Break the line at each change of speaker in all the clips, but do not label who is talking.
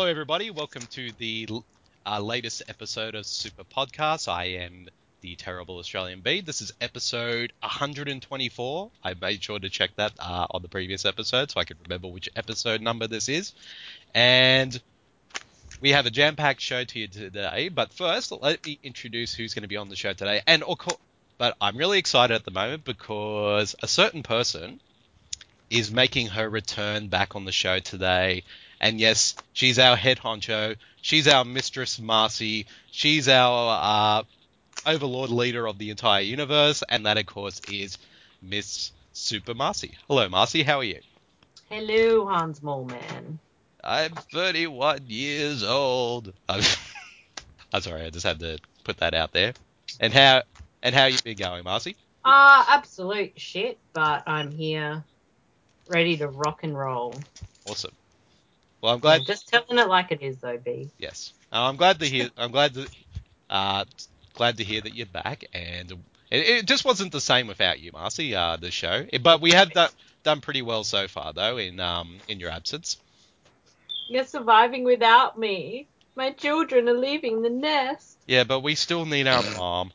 Hello, everybody. Welcome to the latest episode of Super Podcast. I am the Terrible Australian Bede. This is episode 124. I made sure to check that on the previous episode so I could remember which episode number this is. And we have a jam-packed show to you today. But first, let me introduce who's going to be on the show today. But I'm really excited at the moment because a certain person is making her return back on the show today. And yes, she's our head honcho. She's our Mistress Marcy. She's our overlord leader of the entire universe. And that, of course, is Miss Super Marcy. Hello, Marcy. How are you?
Hello, Hans Moleman.
I'm 31 years old. I'm sorry, I just had to put that out there. And how you been going, Marcy?
Absolute shit, but I'm here, ready to rock and roll.
Awesome. Well, I'm glad.
Yeah, just telling it like it is, though, B.
Yes, I'm glad to hear. I'm glad to hear that you're back. And it just wasn't the same without you, Marcy. The show, but we have done pretty well so far, though, in your absence.
You're surviving without me. My children are leaving the nest.
Yeah, but we still need our mom.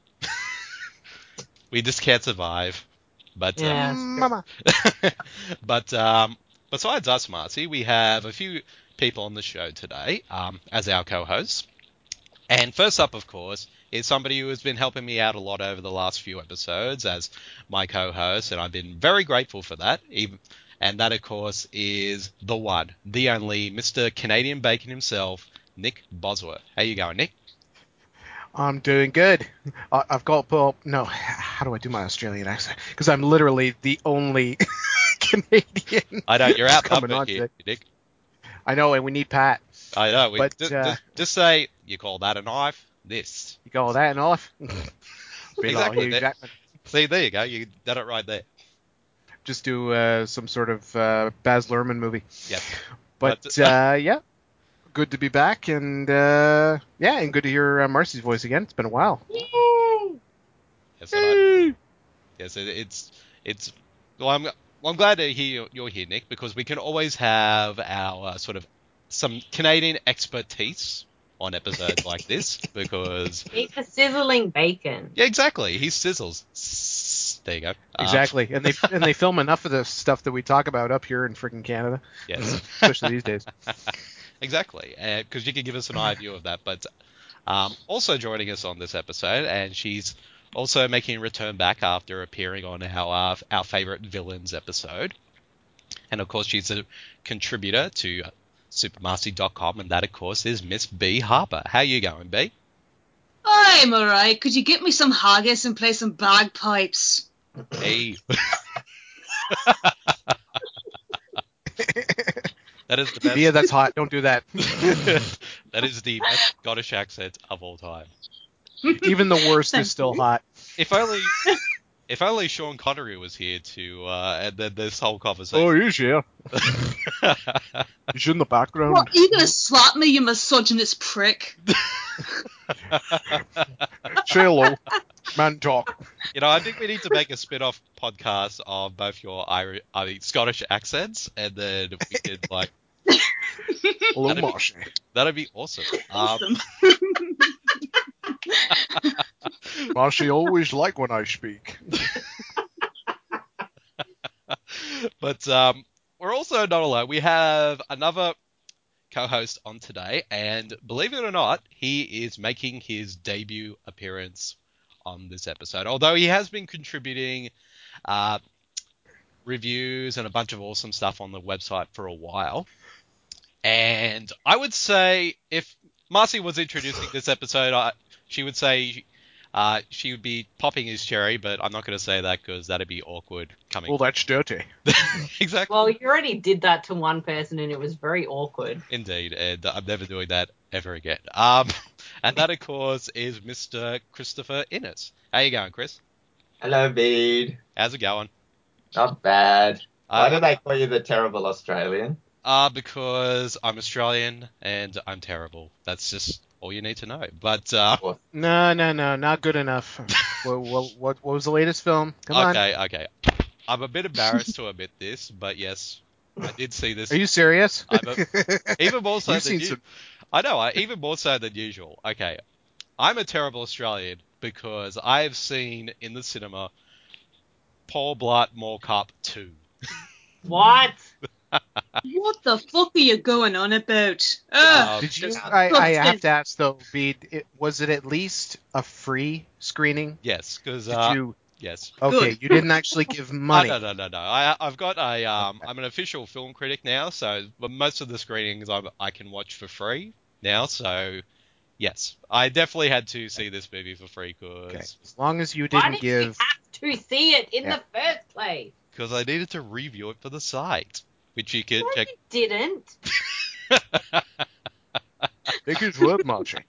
We just can't survive. But
Yeah,
Mama.
but besides us, Marcy, we have a few people on the show today as our co-hosts. And first up, of course, is somebody who has been helping me out a lot over the last few episodes as my co-host, and I've been very grateful for that. And that, of course, is the one, the only, Mr. Canadian Bacon himself, Nick Bosworth. How you going, Nick?
I'm doing good. I've got, well, no, how do I do my Australian accent? Because I'm literally the only Canadian.
I know, you're
coming
outnumbered
on
here,
today.
Nick.
I know, and we need Pat.
I know.
But,
just say, you call that a knife? This.
You got all that and off?
Exactly.
Hugh Jackman.
See, there you go. You did it right there.
Just do some sort of Baz Luhrmann movie.
Yep.
But yeah, good to be back, and and good to hear Marcy's voice again. It's been a while.
Yay!
Yes, it's. Well, I'm glad to hear you're here, Nick, because we can always have our sort of some Canadian expertise on episodes like this, because
He's a sizzling bacon.
yeah, exactly. He sizzles. There you go.
Exactly, and they film enough of the stuff that we talk about up here in freaking Canada.
Yes,
especially these days.
Exactly, because you can give us an eye view of that. But also joining us on this episode, and she's also making a return back after appearing on our favorite villains episode, and of course she's a contributor to supermarcy.com, and that of course is Miss B Harper. How you going, B?
I'm alright. Could you get me some haggis and play some bagpipes?
Hey. That is the best.
Yeah, that's hot. Don't do that.
That is the best Scottish accent of all time.
Even the worst is still hot.
If only Sean Connery was here to and then this whole conversation.
Oh, he's here. He's in the background.
What, are you going to slap me, you misogynist prick?
Say hello. Man talk.
You know, I think we need to make a spin-off podcast of both your Scottish accents, and then we could like.
Hello, Marshy.
That'd be awesome.
Awesome.
Marshy always like when I speak.
But we're also not alone. We have another co-host on today, and believe it or not, he is making his debut appearance on this episode. Although he has been contributing reviews and a bunch of awesome stuff on the website for a while. And I would say if Marcy was introducing this episode, she would say she would be popping his cherry, but I'm not going to say that because that'd be awkward coming.
Well, that's dirty.
Exactly.
Well, you already did that to one person, and it was very awkward.
Indeed, and I'm never doing that ever again. And that, of course, is Mr. Christopher Innes. How you going, Chris?
Hello, Bede.
How's it going?
Not bad. Why did I call you the terrible Australian?
Because I'm Australian and I'm terrible. That's just all you need to know. But
No, not good enough. What was the latest film? Come on.
Okay. I'm a bit embarrassed to admit this, but yes, I did see this.
Are you serious?
Even more so
You've
than
seen
you.
some.
I know, even more so than usual. Okay, I'm a terrible Australian because I have seen in the cinema Paul Blart Mall Cop 2.
What?
What the fuck are you going on about?
Did you?
just-
I have to ask though, Bede, was it at least a free screening?
Yes, because
Did you?
yes.
Okay,
Good.
you didn't actually give
Oh,
money.
no. I've got a I'm an official film critic now, so but most of the screenings I can watch for free now. So yes, I definitely had to see this movie for free
Okay,
because
as long as you
Why
didn't
did you
give.
have to see it in
Yeah.
the first place?
I needed to review it for the site, which you can
No,
check.
you didn't.
It is worth watching.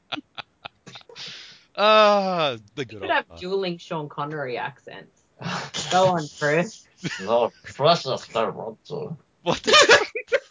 The
You
good
could
old
have
times.
dueling Sean Connery accents. Go on, Chris.
No, precious Toronto.
What? The...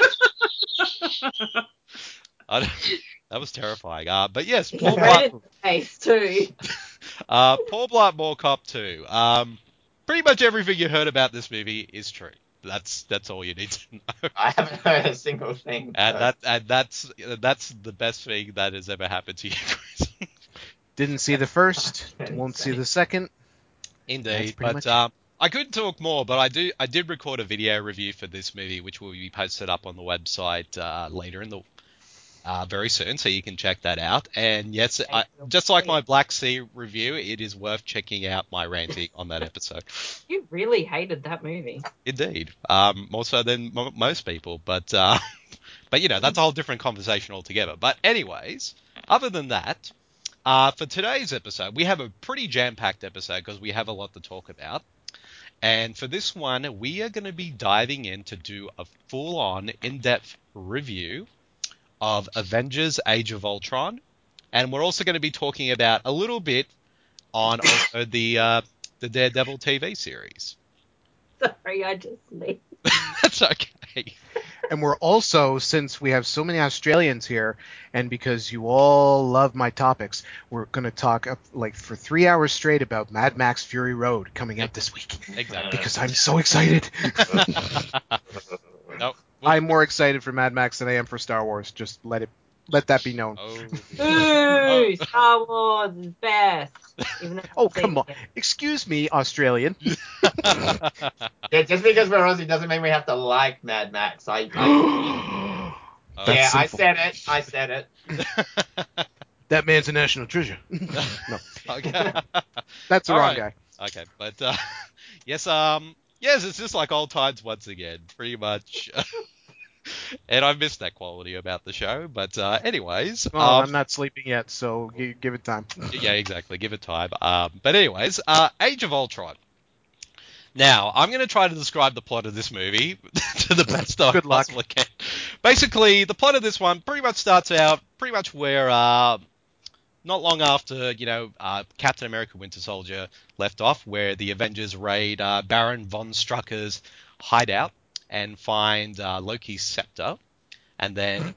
that was terrifying. But yes, Paul
Right
Blart,
in the face too.
Paul Blart Mall Cop 2. Pretty much everything you heard about this movie is true. That's all you need to know.
I haven't heard a single thing.
And that's the best thing that has ever happened to you, Chris.
Didn't see the first. Won't see the second. That's
Indeed,
pretty
but
much
I couldn't talk more, but I did record a video review for this movie, which will be posted up on the website later in the very soon, so you can check that out. And yes, just like my Black Sea review, it is worth checking out my ranting on that episode.
You really hated that movie.
Indeed, more so than most people, but you know that's a whole different conversation altogether. But anyways, other than that. For today's episode, we have a pretty jam-packed episode because we have a lot to talk about. And for this one, we are going to be diving in to do a full-on, in-depth review of Avengers Age of Ultron. And we're also going to be talking about a little bit on also the Daredevil TV series.
Sorry, I just sneezed.
That's okay.
And we're also, since we have so many Australians here, and because you all love my topics, we're going to talk like for 3 hours straight about Mad Max Fury Road coming out this week.
Exactly.
Because I'm so excited.
Nope.
I'm more excited for Mad Max than I am for Star Wars. Just let that be known.
Ooh, Star Wars is best. Even though
Oh,
I've seen
come on.
it yet.
Excuse me, Australian.
Yeah, just because we're Aussie doesn't mean we have to like Mad Max.
That's
Yeah, I
simple.
said it.
That man's a national treasure. No,
Okay.
that's the
All
wrong
right.
guy.
Okay, but yes, it's just like old times once again, pretty much. And I missed that quality about the show, but anyways,
Well, I'm not sleeping yet, so give it time.
yeah, exactly, give it time. But anyways, Age of Ultron. Now, I'm going to try to describe the plot of this movie to the best I
Good luck.
possibly can. Basically, the plot of this one pretty much starts out pretty much where not long after, Captain America Winter Soldier left off, where the Avengers raid Baron von Strucker's hideout and find Loki's scepter, and then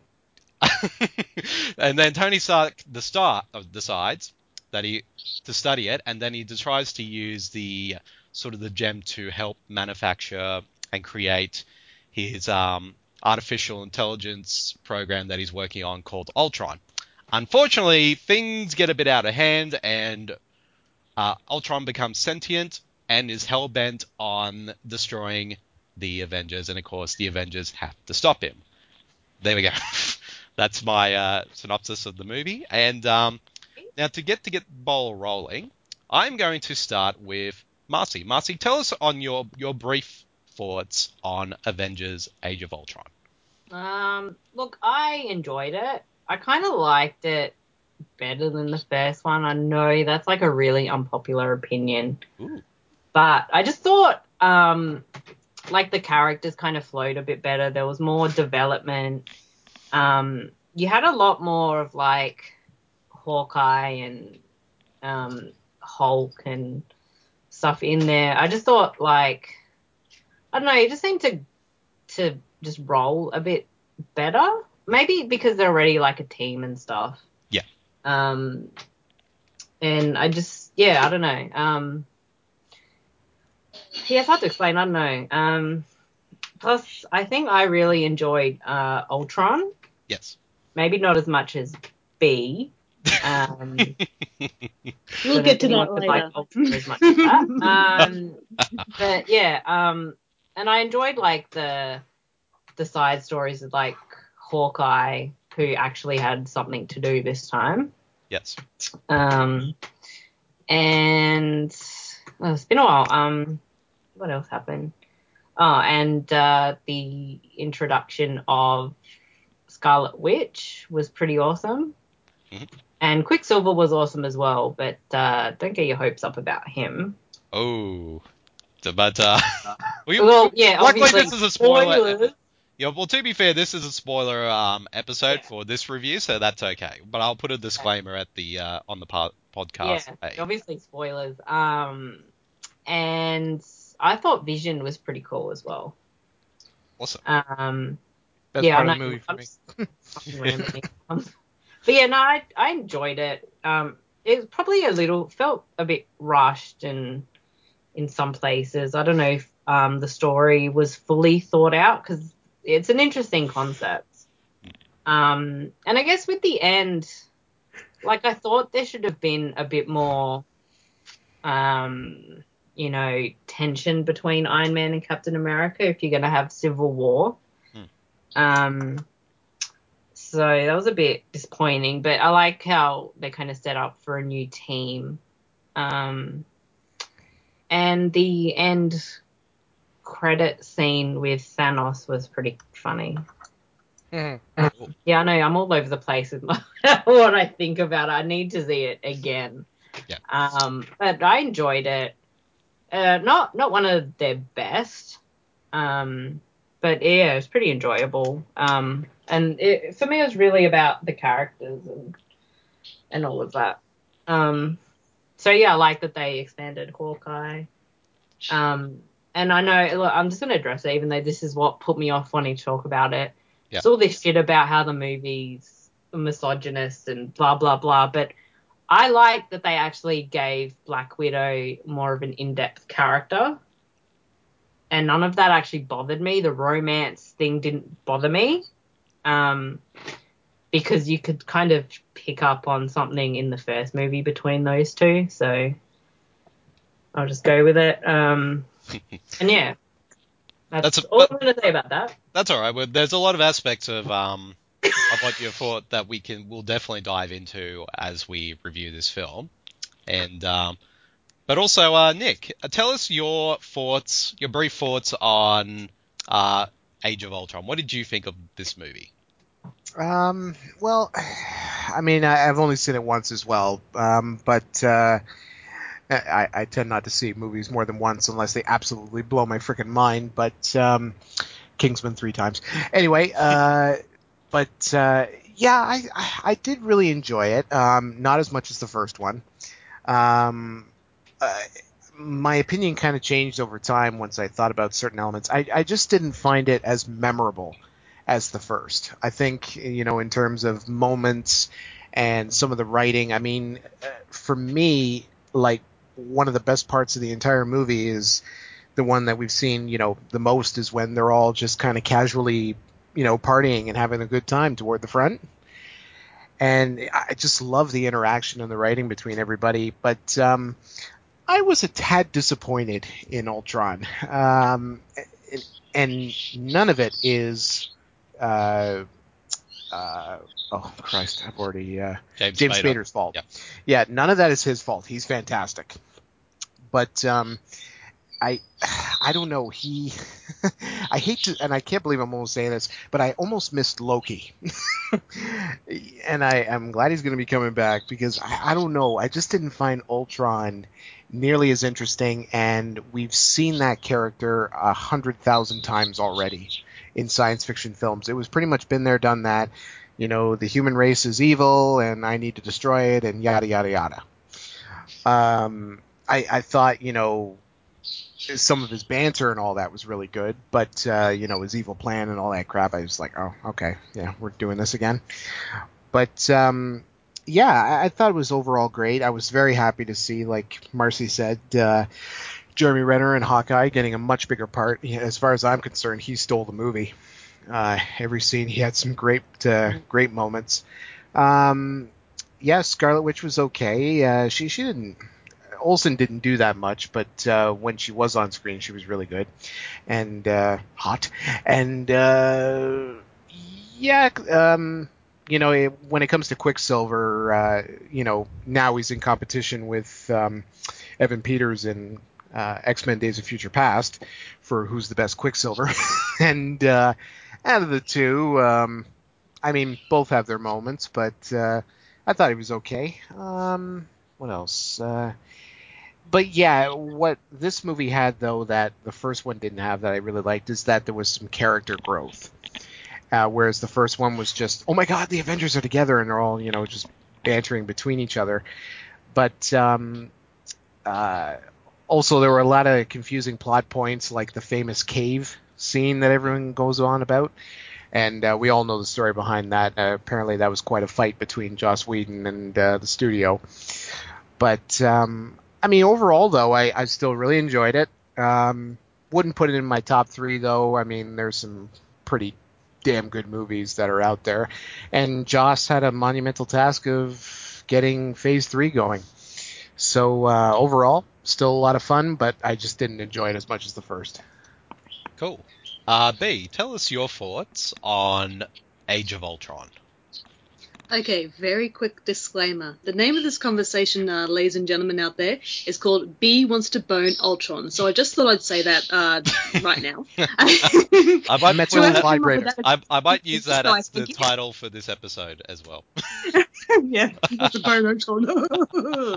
Tony Stark decides that to study it, and then he tries to use the sort of the gem to help manufacture and create his artificial intelligence program that he's working on called Ultron. Unfortunately, things get a bit out of hand, and Ultron becomes sentient and is hell-bent on destroying the Avengers, and of course the Avengers have to stop him. There we go. That's my synopsis of the movie. And now to get the ball rolling, I'm going to start with Marcy. Marcy, tell us on your brief thoughts on Avengers Age of Ultron.
Look, I enjoyed it. I kind of liked it better than the first one. I know that's like a really unpopular opinion.
Ooh.
But I just thought, like the characters kind of flowed a bit better. There was more development. You had a lot more of like Hawkeye and Hulk and stuff in there. I just thought like, I don't know, it just seemed to just roll a bit better. Maybe because they're already like a team and stuff.
Yeah.
And I just, I don't know. Yeah, it's hard to explain. I don't know. Plus, I think I really enjoyed Ultron.
Yes.
Maybe not as much as B. Um,
We'll
don't know
get
if
to
anyone
that
could
later.
like Ultron as much as that. But yeah, and I enjoyed like the side stories of like Hawkeye, who actually had something to do this time.
Yes.
And well, it's been a while. What else happened? Oh, and the introduction of Scarlet Witch was pretty awesome.
Mhm.
And Quicksilver was awesome as well, but don't get your hopes up about him.
Oh. But
Well, yeah,
luckily
obviously,
this is a spoiler.
spoilers.
Yeah, well, to be fair, this is a spoiler episode
Yeah.
for this review, so that's okay. But I'll put a disclaimer at the on the podcast.
Yeah,
Hey.
obviously spoilers. And I thought Vision was pretty cool as well.
Awesome.
Best
Yeah,
part
I
of the
know,
movie for
I'm
me.
just fucking rambling. But yeah, no, I enjoyed it. It was probably felt a bit rushed and in some places. I don't know if the story was fully thought out because it's an interesting concept. And I guess with the end, like I thought there should have been a bit more, tension between Iron Man and Captain America if you're going to have Civil War. So that was a bit disappointing, but I like how they kind of set up for a new team. And the end credit scene with Thanos was pretty funny.
Mhm.
Yeah, I know I'm all over the place with what I think about it. I need to see it again.
Yeah.
But I enjoyed it. Not one of their best. But yeah, it was pretty enjoyable. And for me, it was really about the characters and all of that. So yeah, I like that they expanded Hawkeye. And I know, look, I'm just going to address it, even though this is what put me off wanting to talk about it.
Yeah.
It's all this shit about how the movie's misogynist and blah, blah, blah. But I like that they actually gave Black Widow more of an in-depth character. And none of that actually bothered me. The romance thing didn't bother me. Because you could kind of pick up on something in the first movie between those two. So I'll just go with it. And yeah, that's all I'm going to say about that.
That's all right. Well, there's a lot of aspects of what you thought that we'll definitely dive into as we review this film. And but also, Nick, tell us your brief thoughts on Age of Ultron. What did you think of this movie?
Well, I mean, I've only seen it once as well, but I tend not to see movies more than once unless they absolutely blow my freaking mind. But Kingsman 3 times. Anyway, yeah, I did really enjoy it. Not as much as the first one. My opinion kind of changed over time once I thought about certain elements. I just didn't find it as memorable as the first. I think, in terms of moments and some of the writing, I mean, for me, like, one of the best parts of the entire movie is the one that we've seen, the most is when they're all just kind of casually, partying and having a good time toward the front. And I just love the interaction and the writing between everybody. But I was a tad disappointed in Ultron. And none of it is... oh Christ! I've already James Spader's fault.
Yep.
Yeah, none of that is his fault. He's fantastic, but I don't know. I hate to, and I can't believe I'm almost saying this, but I almost missed Loki, and I'm glad he's going to be coming back because I don't know. I just didn't find Ultron nearly as interesting, and we've seen that character 100,000 times already in science fiction films. It was pretty much been there, done that. The human race is evil, and I need to destroy it, and yada yada yada. I thought, some of his banter and all that was really good, but his evil plan and all that crap, I was like, oh, okay, yeah, we're doing this again. But yeah, I thought it was overall great. I was very happy to see, like Marcy said, Jeremy Renner and Hawkeye getting a much bigger part. As far as I'm concerned, he stole the movie. Every scene, he had some great moments. Scarlet Witch was okay. She didn't. Olsen didn't do that much, but when she was on screen, she was really good and hot. And when it comes to Quicksilver, now he's in competition with Evan Peters in X-Men: Days of Future Past for who's the best Quicksilver. And out of the two, both have their moments, but I thought he was okay. What else? But yeah, what this movie had, though, that the first one didn't have that I really liked is that there was some character growth. Whereas the first one was just, oh my god, the Avengers are together, and they're all, just bantering between each other. But also there were a lot of confusing plot points, like the famous cave scene that everyone goes on about. And we all know the story behind that. Apparently that was quite a fight between Joss Whedon and the studio. But, overall, though, I still really enjoyed it. Wouldn't put it in my top 3, though. There's some pretty damn good movies that are out there. And Joss had a monumental task of getting Phase 3 going. So, overall, still a lot of fun, but I just didn't enjoy it as much as the first.
Cool. B, tell us your thoughts on Age of Ultron.
Okay, very quick disclaimer. The name of this conversation, ladies and gentlemen out there, is called B Wants to Bone Ultron. So I just thought I'd say that right now.
I might
Met your vibrator.
I might use that as the title for this episode as well.
Yeah, he wants to bone Ultron.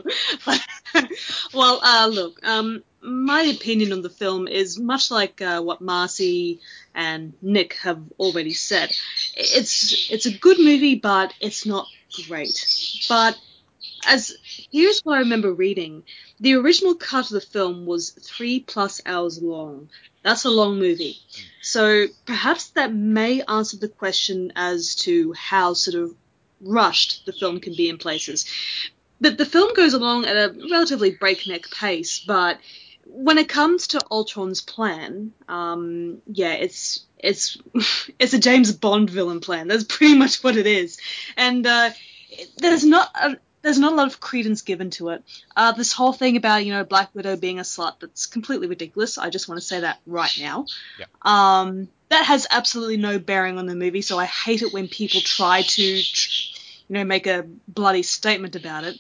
Well, look, my opinion on the film is much like what Marcy and Nick have already said. It's a good movie, but it's not great. But here's what I remember reading. The original cut of the film was 3+ hours long. That's a long movie. So perhaps that may answer the question as to how sort of rushed the film can be in places. The film goes along at a relatively breakneck pace, but when it comes to Ultron's plan, it's a James Bond villain plan. That's pretty much what it is, and there's not a lot of credence given to it. This whole thing about Black Widow being a slut, that's completely ridiculous. I just want to say that right now.
Yeah.
That has absolutely no bearing on the movie, so I hate it when people try to make a bloody statement about it.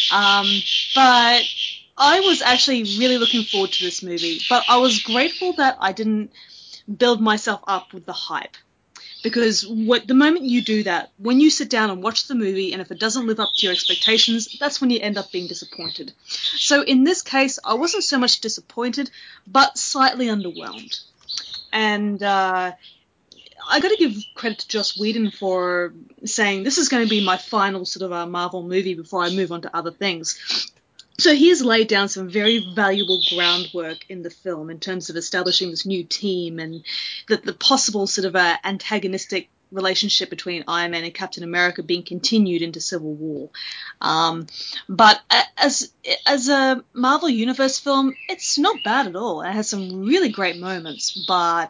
But I was actually really looking forward to this movie, but I was grateful that I didn't build myself up with the hype. Because the moment you do that, when you sit down and watch the movie, and if it doesn't live up to your expectations, that's when you end up being disappointed. So in this case, I wasn't so much disappointed, but slightly underwhelmed. And I got to give credit to Joss Whedon for saying this is going to be my final sort of Marvel movie before I move on to other things. So he has laid down some very valuable groundwork in the film in terms of establishing this new team and the possible sort of antagonistic relationship between Iron Man and Captain America being continued into Civil War. But as a Marvel Universe film, it's not bad at all. It has some really great moments, but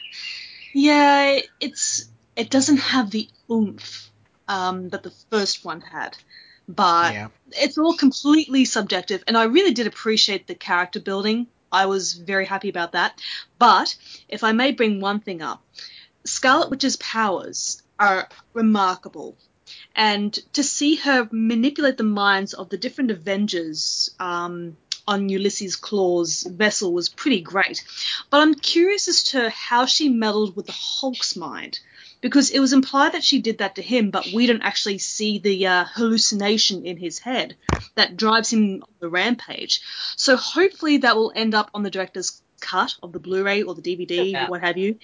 yeah, it doesn't have the oomph that the first one had. But
Yeah.
It's all completely subjective, and I really did appreciate the character building. I was very happy about that. But if I may bring one thing up, Scarlet Witch's powers are remarkable. And to see her manipulate the minds of the different Avengers on Ulysses Klaue's vessel was pretty great. But I'm curious as to how she meddled with the Hulk's mind. Because it was implied that she did that to him, but we don't actually see the hallucination in his head that drives him on the rampage. So hopefully that will end up on the director's cut of the Blu-ray or the DVD, what have you.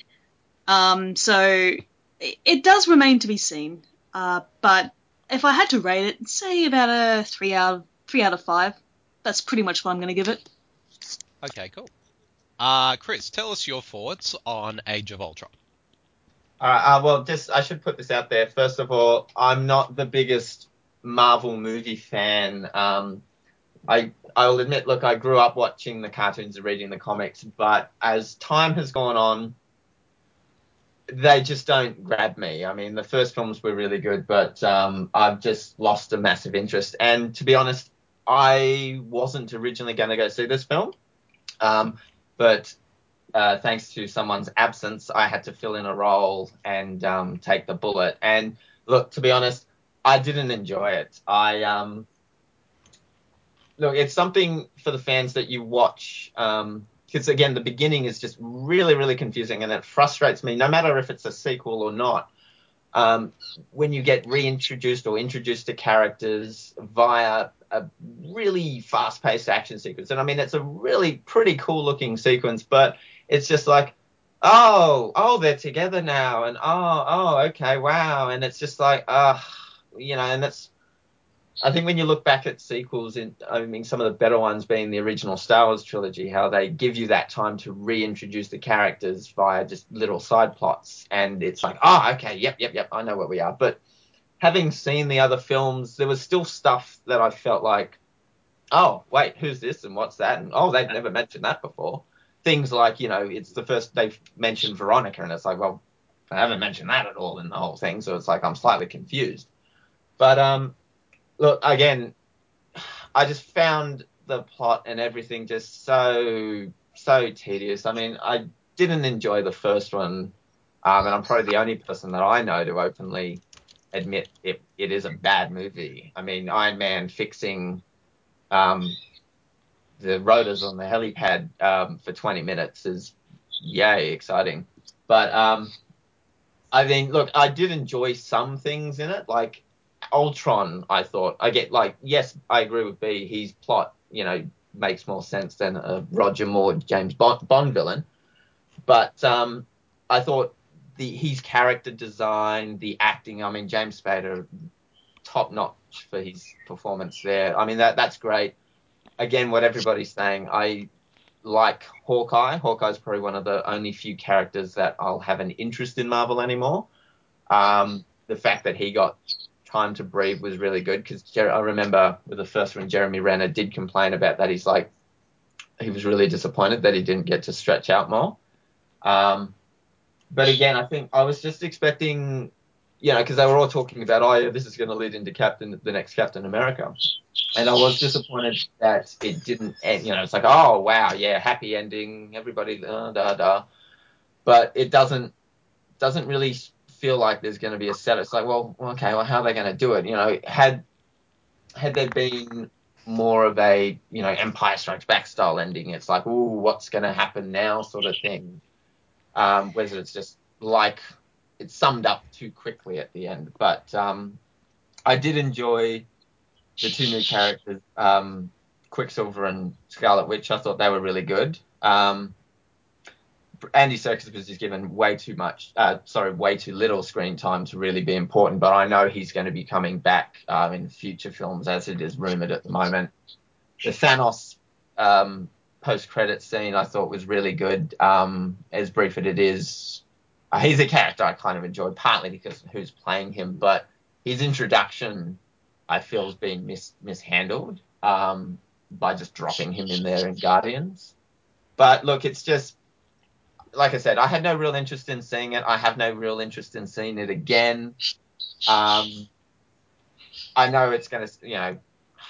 So it does remain to be seen. But if I had to rate it, say about a 3 out of 5. That's pretty much what I'm going to give it.
Okay, cool. Chris, tell us your thoughts on Age of Ultron.
Well, I should put this out there. First of all, I'm not the biggest Marvel movie fan. I'll admit, look, I grew up watching the cartoons and reading the comics, but as time has gone on, they just don't grab me. I mean, the first films were really good, but I've just lost a massive interest. And to be honest, I wasn't originally going to go see this film, but thanks to someone's absence, I had to fill in a role and take the bullet. And look, to be honest, I didn't enjoy it. Look, it's something for the fans that you watch, because again, the beginning is just really, really confusing, and it frustrates me, no matter if it's a sequel or not. When you get reintroduced or introduced to characters via a really fast-paced action sequence, and I mean, it's a really pretty cool-looking sequence, but it's just like, oh, they're together now, and okay, wow, and it's just like, and that's. I think when you look back at sequels, I mean, some of the better ones being the original Star Wars trilogy, how they give you that time to reintroduce the characters via just little side plots. And it's like, okay, yep, I know where we are. But having seen the other films, there was still stuff that I felt like, oh, wait, who's this and what's that? And, they've never mentioned that before. Things like, it's the first they've mentioned Veronica, and it's like, well, I haven't mentioned that at all in the whole thing. So it's like I'm slightly confused. But, look, again, I just found the plot and everything just so tedious. I mean, I didn't enjoy the first one, and I'm probably the only person that I know to openly admit it is a bad movie. I mean, Iron Man fixing the rotors on the helipad for 20 minutes is yay exciting. But I mean, look, I did enjoy some things in it, like Ultron. I thought yes, I agree with B. His plot, makes more sense than a Roger Moore James Bond villain. But I thought his character design, the acting. I mean, James Spader, top notch for his performance there. I mean, that's great. Again, what everybody's saying, I like Hawkeye. Hawkeye's probably one of the only few characters that I'll have an interest in Marvel anymore. The fact that he got time to breathe was really good, because I remember with the first one, Jeremy Renner did complain about that. He's like, he was really disappointed that he didn't get to stretch out more. But again, I think I was just expecting, because they were all talking about, this is going to lead into the next Captain America. And I was disappointed that it didn't end. It's like, oh, wow, yeah, happy ending, everybody, But it doesn't really feel like there's going to be a set. It's like, well, okay, well, how are they going to do it? Had there been more of a, Empire Strikes Back style ending, it's like, ooh, what's going to happen now sort of thing. Whether it's just like it's summed up too quickly at the end. But I did enjoy the two new characters, Quicksilver and Scarlet Witch. I thought they were really good. Andy Serkis was just given way too little screen time to really be important, but I know he's going to be coming back in future films, as it is rumored at the moment. The Thanos post-credit scene I thought was really good. As brief as it is, he's a character I kind of enjoyed, partly because of who's playing him, but his introduction I feel has been mishandled by just dropping him in there in Guardians. But look, it's just, like I said, I had no real interest in seeing it. I have no real interest in seeing it again. I know it's going to,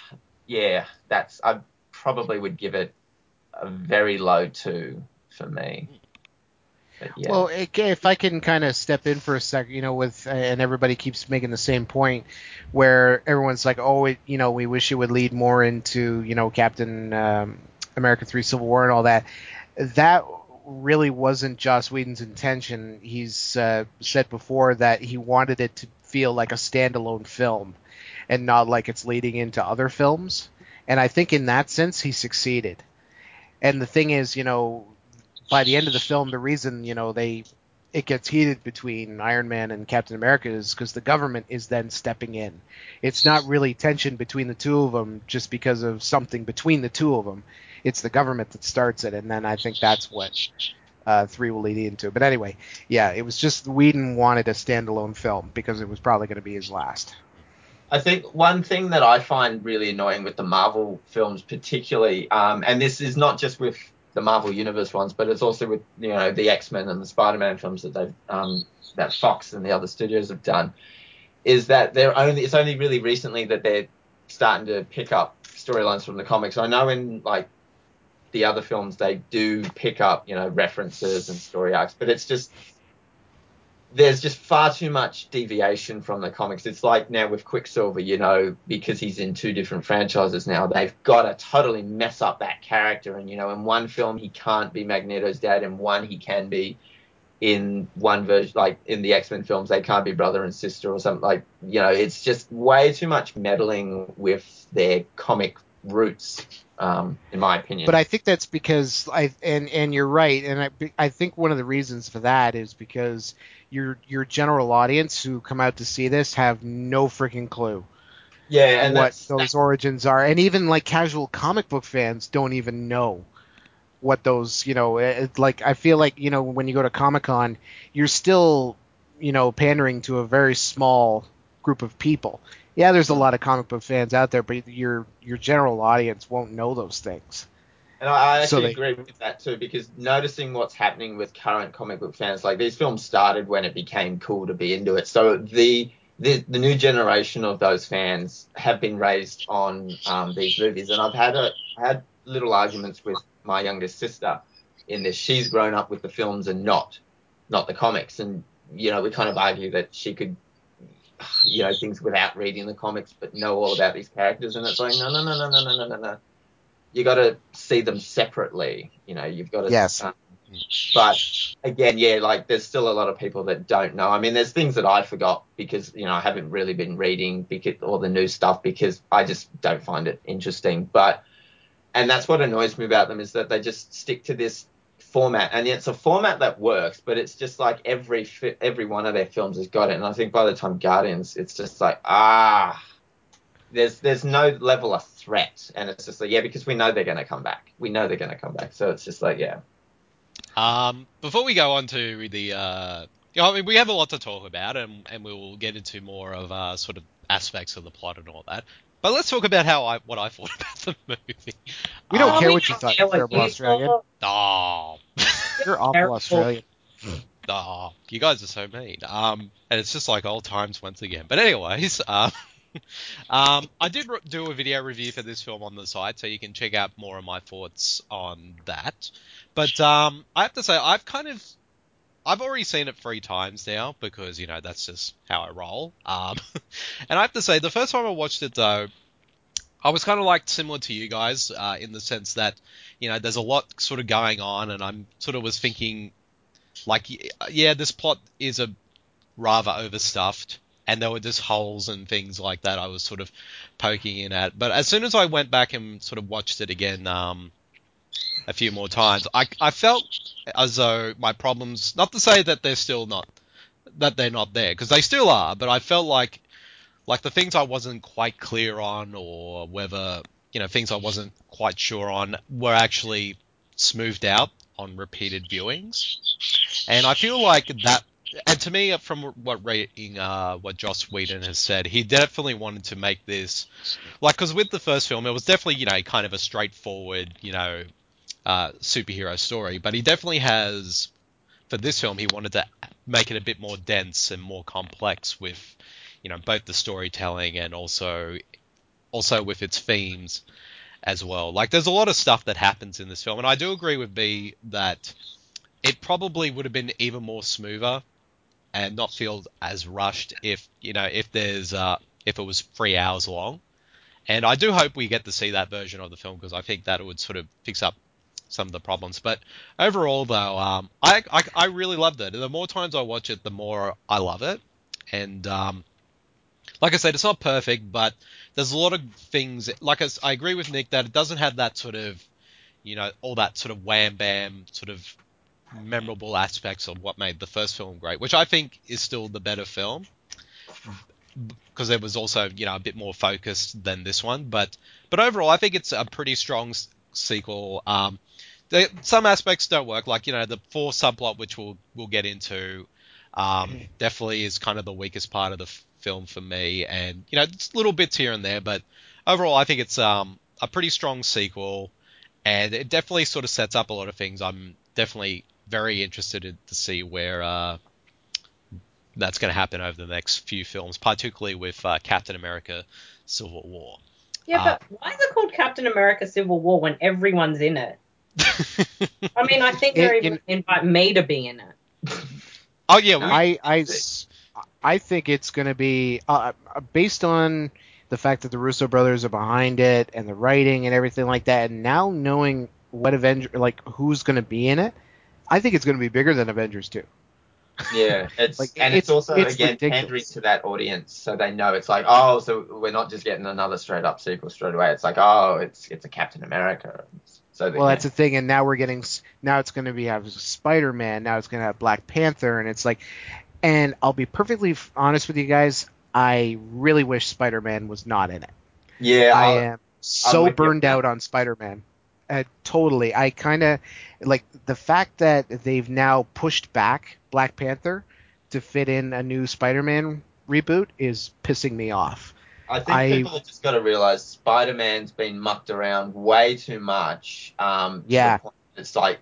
I probably would give it a very low 2 for me. But, yeah.
Well, if I can kind of step in for a second, and everybody keeps making the same point, where everyone's like, we wish it would lead more into, Captain America 3 Civil War and all that. That really wasn't Joss Whedon's intention. He's said before that he wanted it to feel like a standalone film and not like it's leading into other films. And I think in that sense, he succeeded. And the thing is, by the end of the film, the reason, it gets heated between Iron Man and Captain America is because the government is then stepping in. It's not really tension between the two of them just because of something between the two of them. It's the government that starts it, and then I think that's what 3 will lead into. But anyway, yeah, it was just Whedon wanted a standalone film because it was probably going to be his last.
I think one thing that I find really annoying with the Marvel films, particularly, and this is not just with the Marvel Universe ones, but it's also with the X-Men and the Spider-Man films that they've that Fox and the other studios have done, is that it's only really recently that they're starting to pick up storylines from the comics. I know in like the other films they do pick up references and story arcs, but there's just far too much deviation from the comics. It's like now with Quicksilver, because he's in two different franchises now, they've got to totally mess up that character. And, in one film, he can't be Magneto's dad. In one, he can be. In one version, like in the X-Men films, they can't be brother and sister or something. Like, it's just way too much meddling with their comic roots, in my opinion.
But I think that's because and you're right, and I think one of the reasons for that is because your general audience who come out to see this have no freaking clue.
Yeah, and
what those origins are, and even like casual comic book fans don't even know what those, like I feel like when you go to Comic-Con, you're still pandering to a very small group of people. Yeah, there's a lot of comic book fans out there, but your general audience won't know those things.
And I actually agree with that too, because noticing what's happening with current comic book fans, like these films started when it became cool to be into it. So the new generation of those fans have been raised on these movies, and I've had little arguments with my youngest sister in this. She's grown up with the films and not the comics, and we kind of argue that she could things without reading the comics but know all about these characters, and it's like no. You got to see them separately. You've got to.
Yes.
But again, like there's still a lot of people that don't know. I mean, there's things that I forgot because I haven't really been reading all the new stuff because I just don't find it interesting. And that's what annoys me about them, is that they just stick to this format, and it's a format that works, but it's just like every one of their films has got it. And I think by the time Guardians, it's just like there's no level of threat, and it's just like because we know they're going to come back. So it's just like
Before we go on to the I mean, we have a lot to talk about, and we will get into more of sort of aspects of the plot and all that. But let's talk about what I thought about the movie.
We don't care what you thought, you terrible Australian.
Oh.
You're awful Australian.
Oh, you guys are so mean. And it's just like old times once again. But anyways, I did do a video review for this film on the site, so you can check out more of my thoughts on that. But I have to say, I've already seen it 3 times now because that's just how I roll. And I have to say, the first time I watched it though, I was kind of like similar to you guys in the sense that there's a lot sort of going on, and I'm sort of was thinking like, yeah, this plot is a rather overstuffed, and there were just holes and things like that I was sort of poking in at. But as soon as I went back and sort of watched it again a few more times, I felt as though my problems, not to say that they're not there, because they still are, but I felt like the things I wasn't quite clear on, or whether things I wasn't quite sure on, were actually smoothed out on repeated viewings. And I feel like that, and to me, from what Joss Whedon has said, he definitely wanted to make this, like, because with the first film, it was definitely, kind of a straightforward, superhero story, but he definitely has, for this film, he wanted to make it a bit more dense and more complex with, both the storytelling and also with its themes as well. Like, there's a lot of stuff that happens in this film, and I do agree with B that it probably would have been even more smoother and not feel as rushed if it was 3 hours long. And I do hope we get to see that version of the film, because I think that it would sort of fix up some of the problems. But overall, though, I really loved it. The more times I watch it, the more I love it. And like I said, it's not perfect, but there's a lot of things. Like I agree with Nick that it doesn't have that sort of, all that sort of wham bam sort of memorable aspects of what made the first film great, which I think is still the better film, because it was also a bit more focused than this one. But overall, I think it's a pretty strong sequel. Some aspects don't work, like the 4 subplot, which we'll get into, definitely is kind of the weakest part of the film for me, and it's little bits here and there, but overall I think it's a pretty strong sequel, and it definitely sort of sets up a lot of things. I'm definitely very interested to see where that's going to happen over the next few films, particularly with Captain America: Civil War.
Yeah, but why is it called Captain America: Civil War when everyone's in it? I mean, I think they're even invite me to be in it.
Oh yeah,
I think it's going to be based on the fact that the Russo brothers are behind it and the writing and everything like that, and now knowing what who's going to be in it, I think it's going to be bigger than Avengers 2.
Yeah, it's also again
ridiculous.
pandering to that audience, so they know it's like, oh, so we're not just getting another straight up sequel straight away. It's like, oh, it's a Captain America. So
that's the thing, and now it's going to have Spider-Man, now it's going to have Black Panther, and it's like, and I'll be perfectly honest with you guys, I really wish Spider-Man was not in it.
Yeah,
I am so burned out on Spider-Man. Totally. I kind of like the fact that they've now pushed back Black Panther to fit in a new Spider-Man reboot is pissing me off.
I think people have just got to realize Spider-Man's been mucked around way too much. To the point that it's like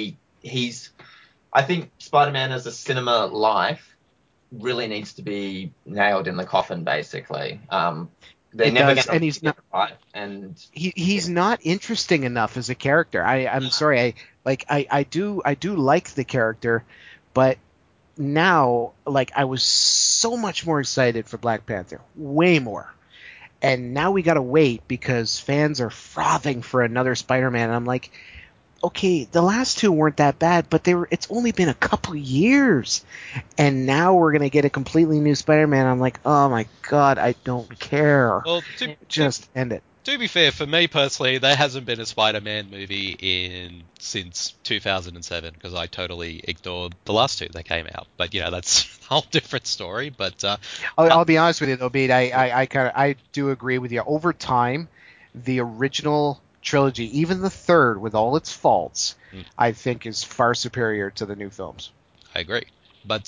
I think Spider-Man as a cinema life really needs to be nailed in the coffin, basically. They're never going to get it right, and
he's not interesting enough as a character. I'm sorry. I do like the character, but now I was so much more excited for Black Panther, way more. And now we got to wait because fans are frothing for another Spider-Man. And I'm like, okay, the last two weren't that bad, but it's only been a couple years. And now we're going to get a completely new Spider-Man. I'm like, oh my God, I don't care.
Well,
just end it.
To be fair, for me personally, there hasn't been a Spider-Man movie since 2007 because I totally ignored the last two that came out. But that's a whole different story. But
I'll be honest with you though, Bede. I do agree with you. Over time, the original trilogy, even the third, with all its faults, I think is far superior to the new films.
I agree. But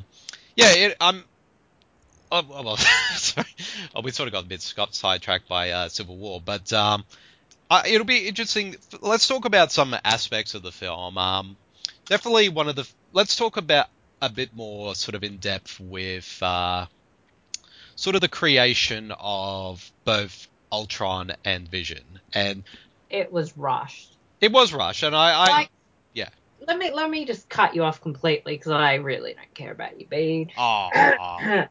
sorry. We sort of got a bit sidetracked by Civil War, but it'll be interesting. Let's talk about some aspects of the film. Definitely let's talk about a bit more sort of in depth with sort of the creation of both Ultron and Vision. And
it was rushed.
It was rushed, and yeah.
Let me just cut you off completely because I really don't care about you, Bede.
Aww.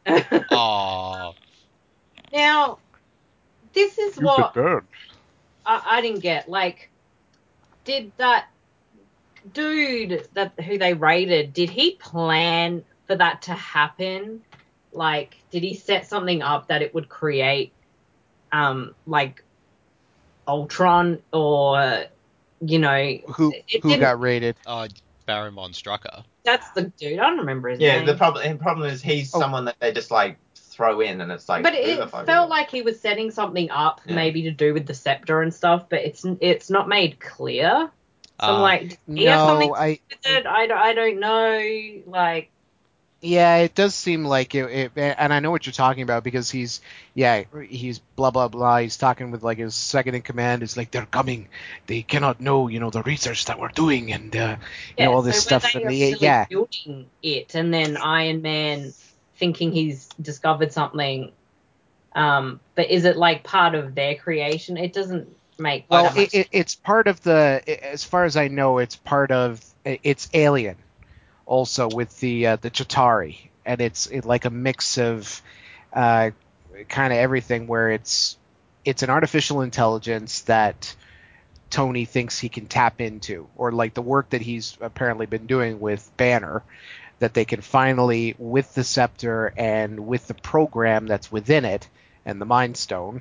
Now, this is what I didn't get. Did that dude who they raided, did he plan for that to happen? Did he set something up that it would create, Ultron, or
who got raided?
Baron von Strucker.
That's the dude. I don't remember his
Yeah,
name.
the problem is he's someone that they just throw in, and it's like.
But it felt like he was setting something up, maybe to do with the scepter and stuff. But it's not made clear. So I'm like, do you have something to do with it? I don't know.
Yeah, it does seem like it, and I know what you're talking about because he's blah blah blah. He's talking with his second in command. It's like they're coming. They cannot know, the research that we're doing, and all this stuff.
And building it, and then Iron Man thinking he's discovered something. But is it part of their creation? It doesn't make.
Well, it's part of as far as I know, it's part of it's Alien. Also with the Chitauri, and it's like a mix of kind of everything, where it's an artificial intelligence that Tony thinks he can tap into, or the work that he's apparently been doing with Banner, that they can finally, with the scepter and with the program that's within it and the Mind Stone,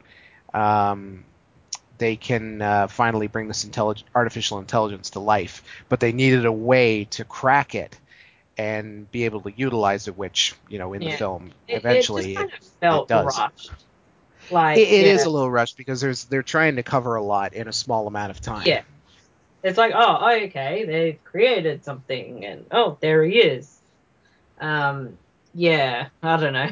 they can finally bring this artificial intelligence to life. But they needed a way to crack it and be able to utilize it, which in the film eventually
it felt
does.
Rushed.
It is a little rushed because they're trying to cover a lot in a small amount of time.
Yeah, it's like, oh, okay, they've created something, and oh, there he is. Yeah, I don't know.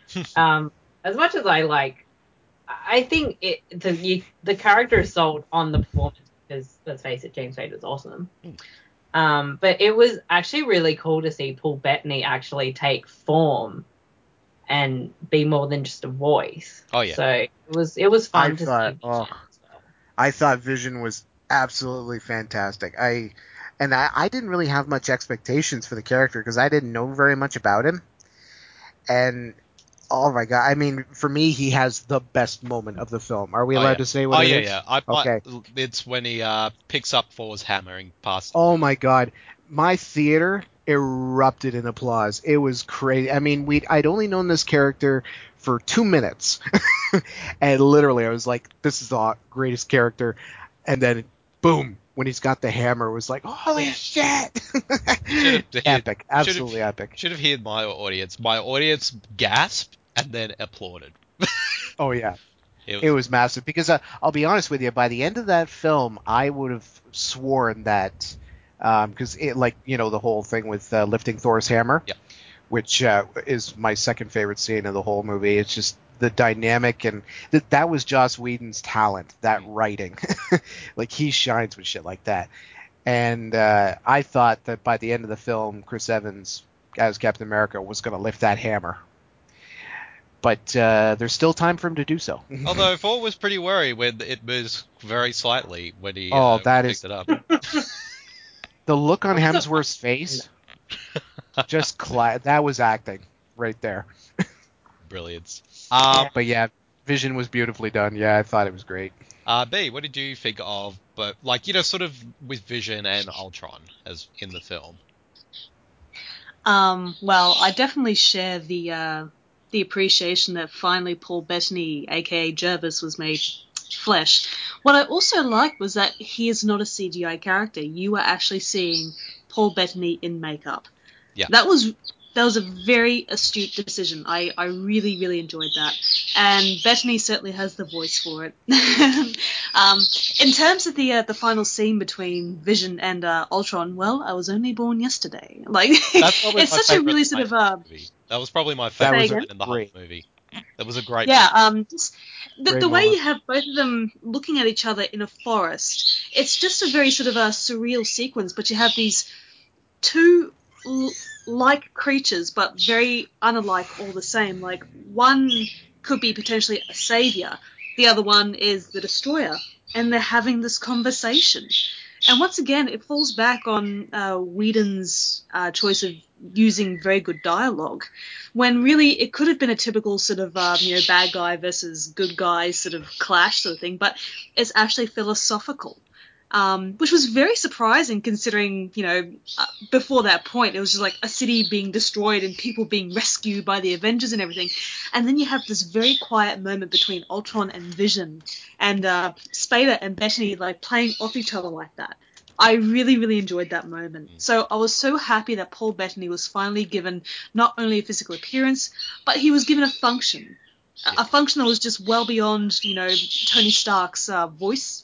As much as I think the character is sold on the performance because, let's face it, James Spader's awesome. But it was actually really cool to see Paul Bettany actually take form and be more than just a voice.
Oh, yeah.
So it was fun to see.
I thought Vision was absolutely fantastic. I didn't really have much expectations for the character because I didn't know very much about him. And oh my god, I mean, for me, he has the best moment of the film. Are we allowed to say what it is?
Yeah.
Okay.
It's when he picks up Thor's hammer and passes.
Oh my god, my theater erupted in applause. It was crazy. I mean, I'd only known this character for 2 minutes, and literally, I was like, "This is the greatest character," and then, boom. When he's got the hammer, it was like, holy shit! Epic, absolutely epic.
Should have heard my audience. My audience gasped and then applauded.
Oh yeah, it was massive. Because I'll be honest with you, by the end of that film, I would have sworn that because the whole thing with lifting Thor's hammer,
yeah.
which is my second favorite scene of the whole movie. It's just the dynamic, and that was Joss Whedon's talent, that writing. Like, he shines with shit like that. And I thought that by the end of the film, Chris Evans, as Captain America, was going to lift that hammer. But there's still time for him to do so.
Although Thor was pretty worried when it moves very slightly when he picked it up.
The look on Hemsworth's face, that was acting right there.
Brilliance.
But yeah, Vision was beautifully done. Yeah, I thought it was great.
B, what did you think of, but sort of with Vision and Ultron as in the film?
Well, I definitely share the appreciation that finally Paul Bettany, aka Jervis, was made flesh. What I also liked was that he is not a CGI character. You are actually seeing Paul Bettany in makeup.
Yeah.
That was a very astute decision. I really, really enjoyed that. And Bettany certainly has the voice for it. In terms of the final scene between Vision and Ultron, well, I was only born yesterday. It's such a really sort of
that was probably my favorite
moment
in the whole movie. That was a great
just the way you have both of them looking at each other in a forest. It's just a very sort of a surreal sequence, but you have these two like creatures, but very unlike all the same. Like, one could be potentially a savior, the other one is the destroyer, and they're having this conversation. And once again, it falls back on Whedon's choice of using very good dialogue, when really it could have been a typical sort of bad guy versus good guy sort of clash sort of thing, but it's actually philosophical. Which was very surprising considering, before that point, it was just like a city being destroyed and people being rescued by the Avengers and everything. And then you have this very quiet moment between Ultron and Vision, and Spader and Bettany playing off each other like that. I really, really enjoyed that moment. So I was so happy that Paul Bettany was finally given not only a physical appearance, but he was given a function. A function that was just well beyond, Tony Stark's voice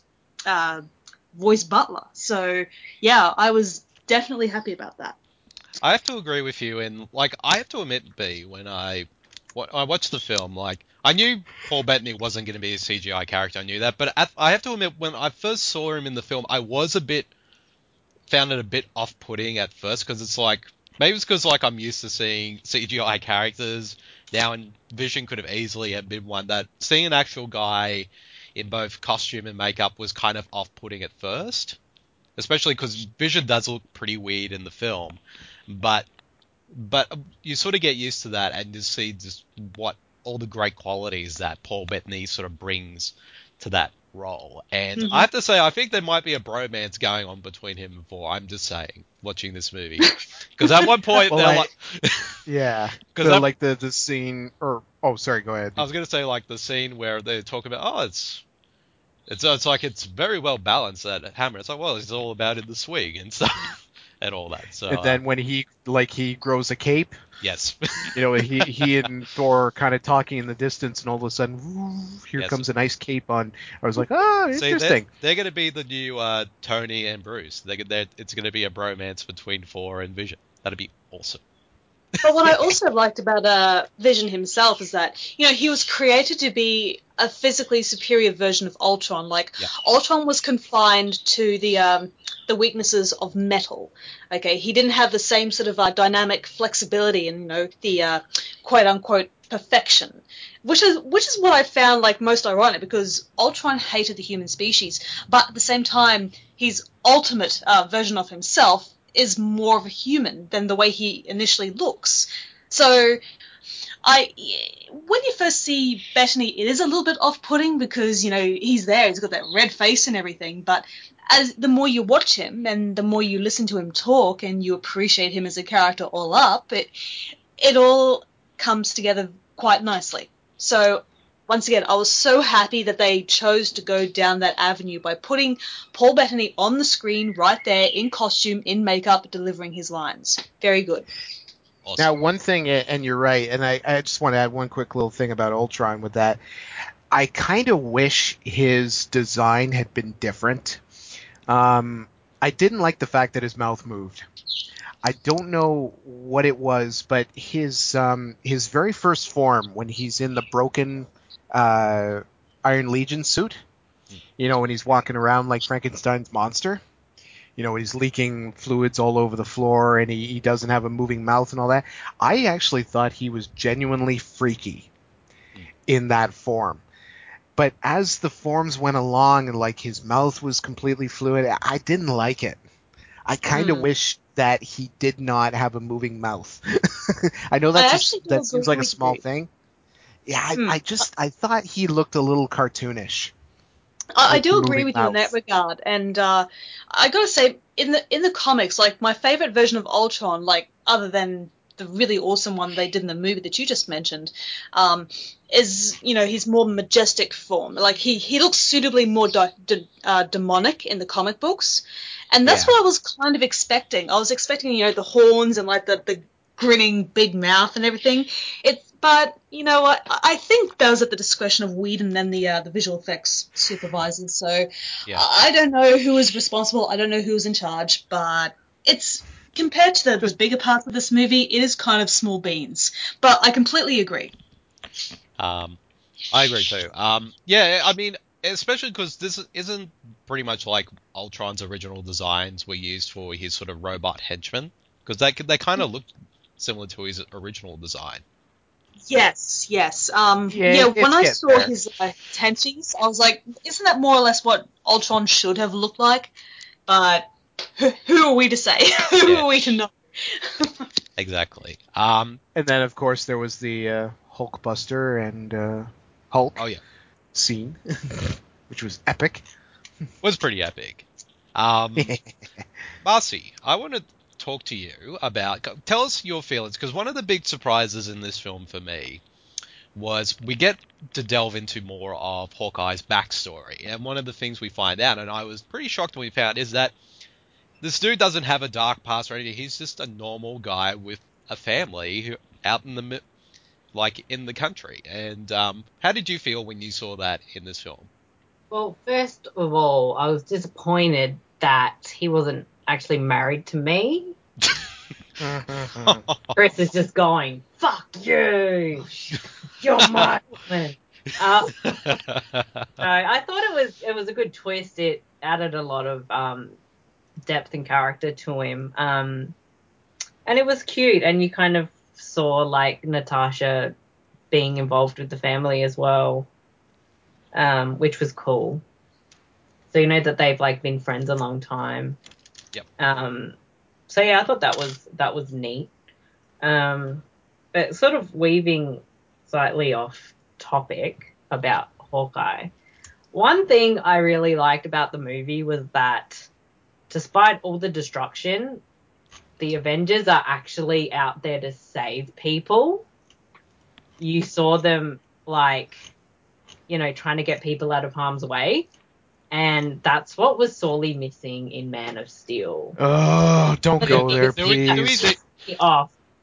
butler. So yeah, I was definitely happy about that.
I have to agree with you, and I have to admit, B, when I watched the film, I knew Paul Bettany wasn't going to be a CGI character. I knew that, but I have to admit, when I first saw him in the film, I was found it a bit off-putting at first, because it's maybe it's because I'm used to seeing CGI characters now, and Vision could have easily have been one that seeing an actual guy in both costume and makeup was kind of off-putting at first, especially because Vision does look pretty weird in the film, but you sort of get used to that and just see just what all the great qualities that Paul Bettany sort of brings to that role. And I have to say, I think there might be a bromance going on between him and Thor. I'm just saying, watching this movie, because at one point
yeah, the scene, or sorry, go ahead.
I was going to say the scene where they talk about it's very well balanced, that hammer. It's it's all about in the swing and stuff and all that. So
and then when he grows a cape.
Yes.
he and Thor are kind of talking in the distance, and all of a sudden, here comes a nice cape on. I was like, interesting.
They're going to be the new Tony and Bruce. It's going to be a bromance between Thor and Vision. That'd be awesome.
But what I also liked about Vision himself is that, he was created to be a physically superior version of Ultron. Like,
Yeah.
Ultron was confined to the weaknesses of metal. Okay, he didn't have the same sort of dynamic flexibility and, the quote-unquote perfection. Which is what I found, like, most ironic, because Ultron hated the human species, but at the same time, his ultimate version of himself is more of a human than the way he initially looks. So, when you first see Bettany, it is a little bit off-putting because, he's there, he's got that red face and everything, but as the more you watch him and the more you listen to him talk and you appreciate him as a character all up, it all comes together quite nicely. So, once again, I was so happy that they chose to go down that avenue by putting Paul Bettany on the screen right there in costume, in makeup, delivering his lines. Very good.
Awesome.
Now, one thing, and you're right, and I just want to add one quick little thing about Ultron with that. I kind of wish his design had been different. I didn't like the fact that his mouth moved. I don't know what it was, but his very first form when he's in the broken Iron Legion suit, when he's walking around like Frankenstein's monster, when he's leaking fluids all over the floor and he doesn't have a moving mouth and all that. I actually thought he was genuinely freaky in that form. But as the forms went along and like his mouth was completely fluid, I didn't like it. I kind of wish that he did not have a moving mouth. I know that seems like a small thing. Yeah, I thought he looked a little cartoonish.
I do agree with you in that regard, and I gotta say, in the comics, like my favorite version of Ultron, like other than the really awesome one they did in the movie that you just mentioned, is his more majestic form. Like he looks suitably more demonic in the comic books, and that's what I was kind of expecting. I was expecting the horns and like the grinning big mouth and everything. But you know what? I think that was at the discretion of Whedon and the visual effects supervisors. So I don't know who was responsible. I don't know who was in charge. But it's compared to the bigger parts of this movie, it is kind of small beans. But I completely agree.
I agree too. Yeah, I mean, especially because this isn't pretty much like Ultron's original designs were used for his sort of robot henchmen, because they kind of look similar to his original design.
Yes. When I saw his henchies, I was like, isn't that more or less what Ultron should have looked like? But who are we to say? Who are we to know?
Exactly.
And then, of course, there was the Hulkbuster and Hulk scene, which was epic.
Was pretty epic. Marcy, I want to talk to you about... Tell us your feelings, because one of the big surprises in this film for me was we get to delve into more of Hawkeye's backstory. And one of the things we find out, and I was pretty shocked when we found, is that this dude doesn't have a dark past or anything. He's just a normal guy with a family who out in the country. And how did you feel when you saw that in this film?
Well, first of all, I was disappointed that he wasn't actually married to me. Chris is just going, fuck you, you're my woman. I thought it was a good twist. It added a lot of depth and character to him, and it was cute. And you kind of saw like Natasha being involved with the family as well, which was cool. So you know that they've like been friends a long time.
Yep.
So yeah, I thought that was neat. But sort of weaving slightly off topic about Hawkeye. One thing I really liked about the movie was that despite all the destruction, the Avengers are actually out there to save people. You saw them like, trying to get people out of harm's way. And that's what was sorely missing in Man of Steel.
Oh, don't go there, please.
Off.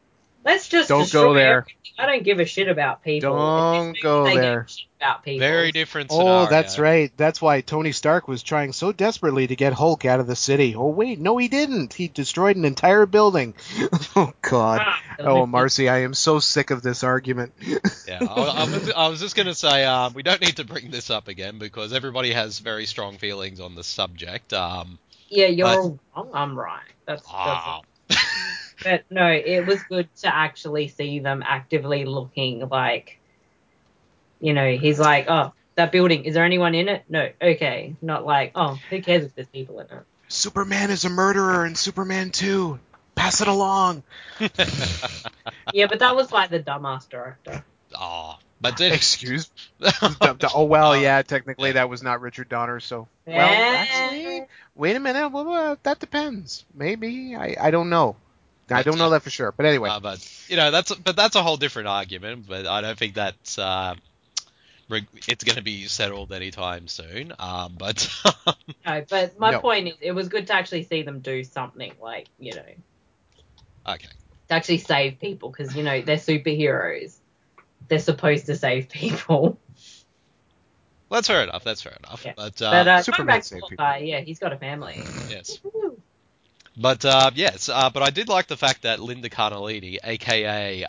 Let's just
Don't
destroy
go there.
everything. I don't give a shit about people.
Don't
In this
go
movie, they
there.
give a shit about people.
Very different scenario.
Oh, that's right. That's why Tony Stark was trying so desperately to get Hulk out of the city. Oh, wait, no, he didn't. He destroyed an entire building. Oh, God. Oh, Marcy, I am so sick of this argument.
Yeah, I was just going to say we don't need to bring this up again because everybody has very strong feelings on the subject.
Yeah, you're wrong. I'm right. That's But no, it was good to actually see them actively looking like, he's like, oh, that building, is there anyone in it? No, okay. Not like, oh, who cares if there's people in it?
Superman is a murderer in Superman 2. Pass it along.
Yeah, but that was like the dumbass director.
But
Excuse me. Oh, well, yeah, technically that was not Richard Donner, so. Well, actually, wait a minute. Well, that depends. Maybe. I don't know. I don't know that for sure. But anyway.
That's a whole different argument, but I don't think that's it's going to be settled anytime soon.
No, but my point is, it was good to actually see them do something like,
Okay.
to actually save people because, they're superheroes. They're supposed to save people.
Well, that's fair enough.
Yeah.
But
Superman saved people. Yeah, he's got a family.
Yes. But yes, but I did like the fact that Linda Cardellini, aka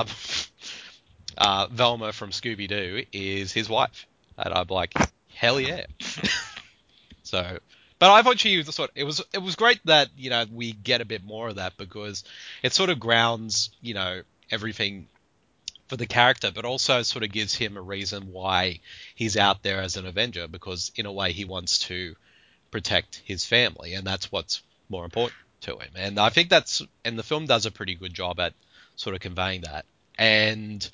Velma from Scooby-Doo, is his wife, and I'm like, hell yeah. So, but I thought it was great that we get a bit more of that because it sort of grounds everything for the character, but also sort of gives him a reason why he's out there as an Avenger because in a way he wants to protect his family, and that's what's more important to him. And I think and the film does a pretty good job at sort of conveying that. And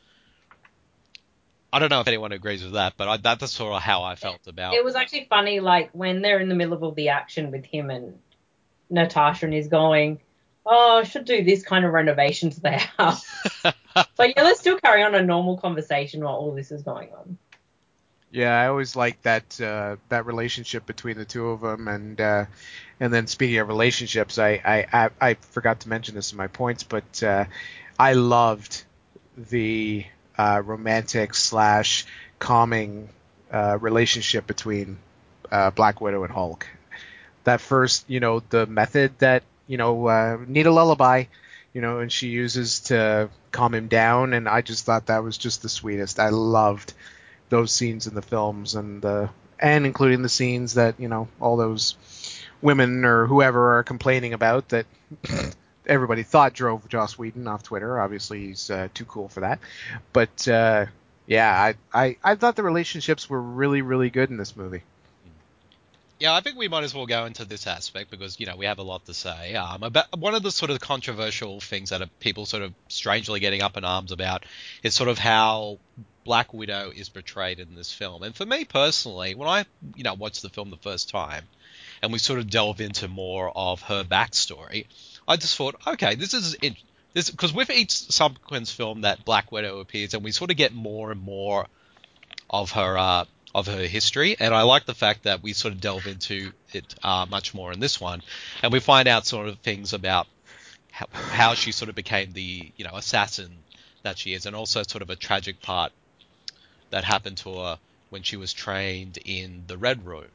I don't know if anyone agrees with that, but that's sort of how I felt about it.
It was actually funny, like, when they're in the middle of all the action with him and Natasha, and he's going, oh, I should do this kind of renovation to the house. But yeah, let's still carry on a normal conversation while all this is going on.
Yeah, I always liked that relationship between the two of them, and then speaking of relationships, I forgot to mention this in my points, but I loved the romantic / calming relationship between Black Widow and Hulk. That first, the method that need a lullaby, and she uses to calm him down, and I just thought that was just the sweetest. I loved those scenes in the films and including the scenes that all those women or whoever are complaining about that everybody thought drove Joss Whedon off Twitter. Obviously he's too cool for that, but yeah, I thought the relationships were really, really good in this movie.
Yeah, I think we might as well go into this aspect because, we have a lot to say. About one of the sort of controversial things that people sort of strangely getting up in arms about is sort of how Black Widow is portrayed in this film. And for me personally, when I, watched the film the first time and we sort of delve into more of her backstory, I just thought, okay, this because with each subsequent film that Black Widow appears and we sort of get more and more of her history, and I like the fact that we sort of delve into it much more in this one, and we find out sort of things about how she sort of became the assassin that she is, and also sort of a tragic part that happened to her when she was trained in the Red Room,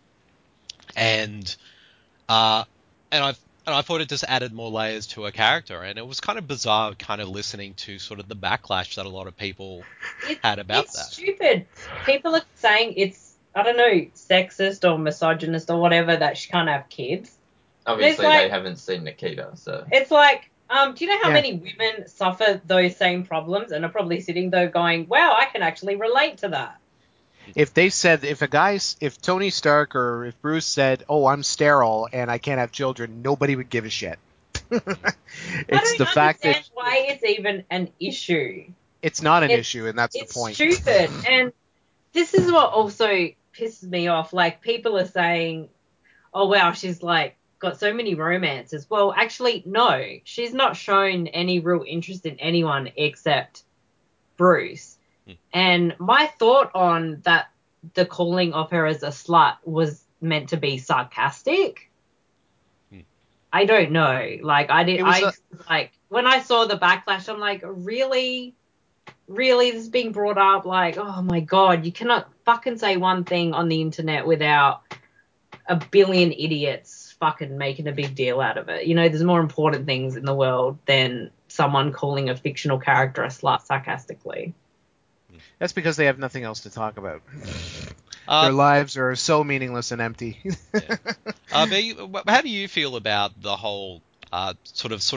and I thought it just added more layers to her character, and it was kind of bizarre, kind of listening to sort of the backlash that a lot of people had about that.
It's stupid. People are saying it's, I don't know, sexist or misogynist or whatever that she can't have kids.
Obviously, they haven't seen Nikita, so.
It's like, do you know how many women suffer those same problems and are probably sitting there going, wow, I can actually relate to that?
If they said, if Tony Stark or if Bruce said, oh, I'm sterile and I can't have children, nobody would give a shit. It's the fact that
why it's even an issue.
It's not an issue, and that's the point.
It's stupid. And this is what also pisses me off. Like, people are saying, oh, wow, she's like got so many romances. Well, actually, no, she's not shown any real interest in anyone except Bruce. And my thought on that, the calling of her as a slut was meant to be sarcastic. I don't know. Like, when I saw the backlash, I'm like, really? Really? This is being brought up? Like, oh my God, you cannot fucking say one thing on the internet without a billion idiots fucking making a big deal out of it. You know, there's more important things in the world than someone calling a fictional character a slut sarcastically.
That's because they have nothing else to talk about.
Uh,
Their lives are so meaningless and empty.
Bea, how do you feel about the whole sort of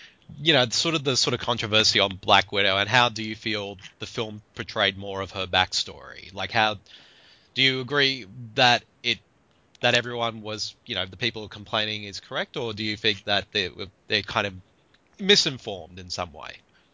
the controversy on Black Widow, and how do you feel the film portrayed more of her backstory? Like, how do you agree that everyone was, the people complaining is correct, or do you think that they're kind of misinformed in some way?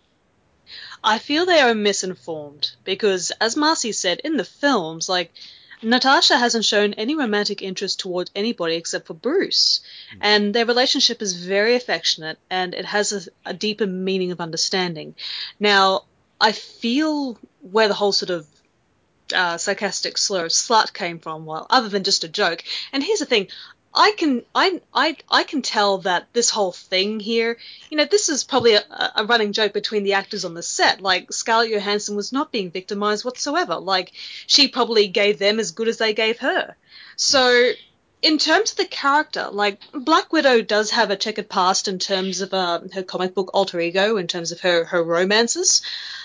I feel they are misinformed because, as Marcy said, in the films, like, Natasha hasn't shown any romantic interest towards anybody except for Bruce. And their relationship is very affectionate and it has a deeper meaning of understanding. Now, I feel where the whole sort of sarcastic slur of slut came from, well, other than just a joke. And here's the thing. I can tell that this whole thing here, this is probably a running joke between the actors on the set. Like, Scarlett Johansson was not being victimized whatsoever. Like, she probably gave them as good as they gave her. So, in terms of the character, like, Black Widow does have a checkered past in terms of her comic book alter ego, in terms of her romances.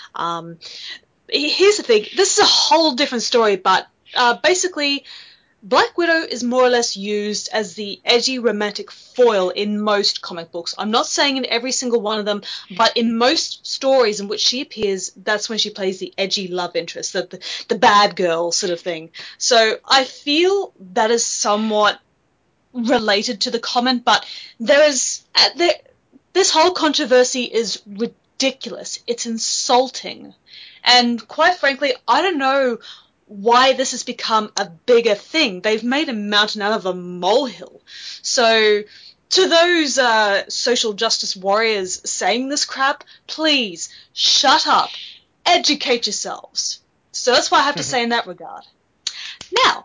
Here's the thing. This is a whole different story, but basically, Black Widow is more or less used as the edgy romantic foil in most comic books. I'm not saying in every single one of them, but in most stories in which she appears, that's when she plays the edgy love interest, the bad girl sort of thing. So I feel that is somewhat related to the comment, but this whole controversy is ridiculous. It's insulting. And quite frankly, I don't know why this has become a bigger thing. They've made a mountain out of a molehill. So to those social justice warriors saying this crap, please shut up. Educate yourselves. So that's what I have to say in that regard. Now,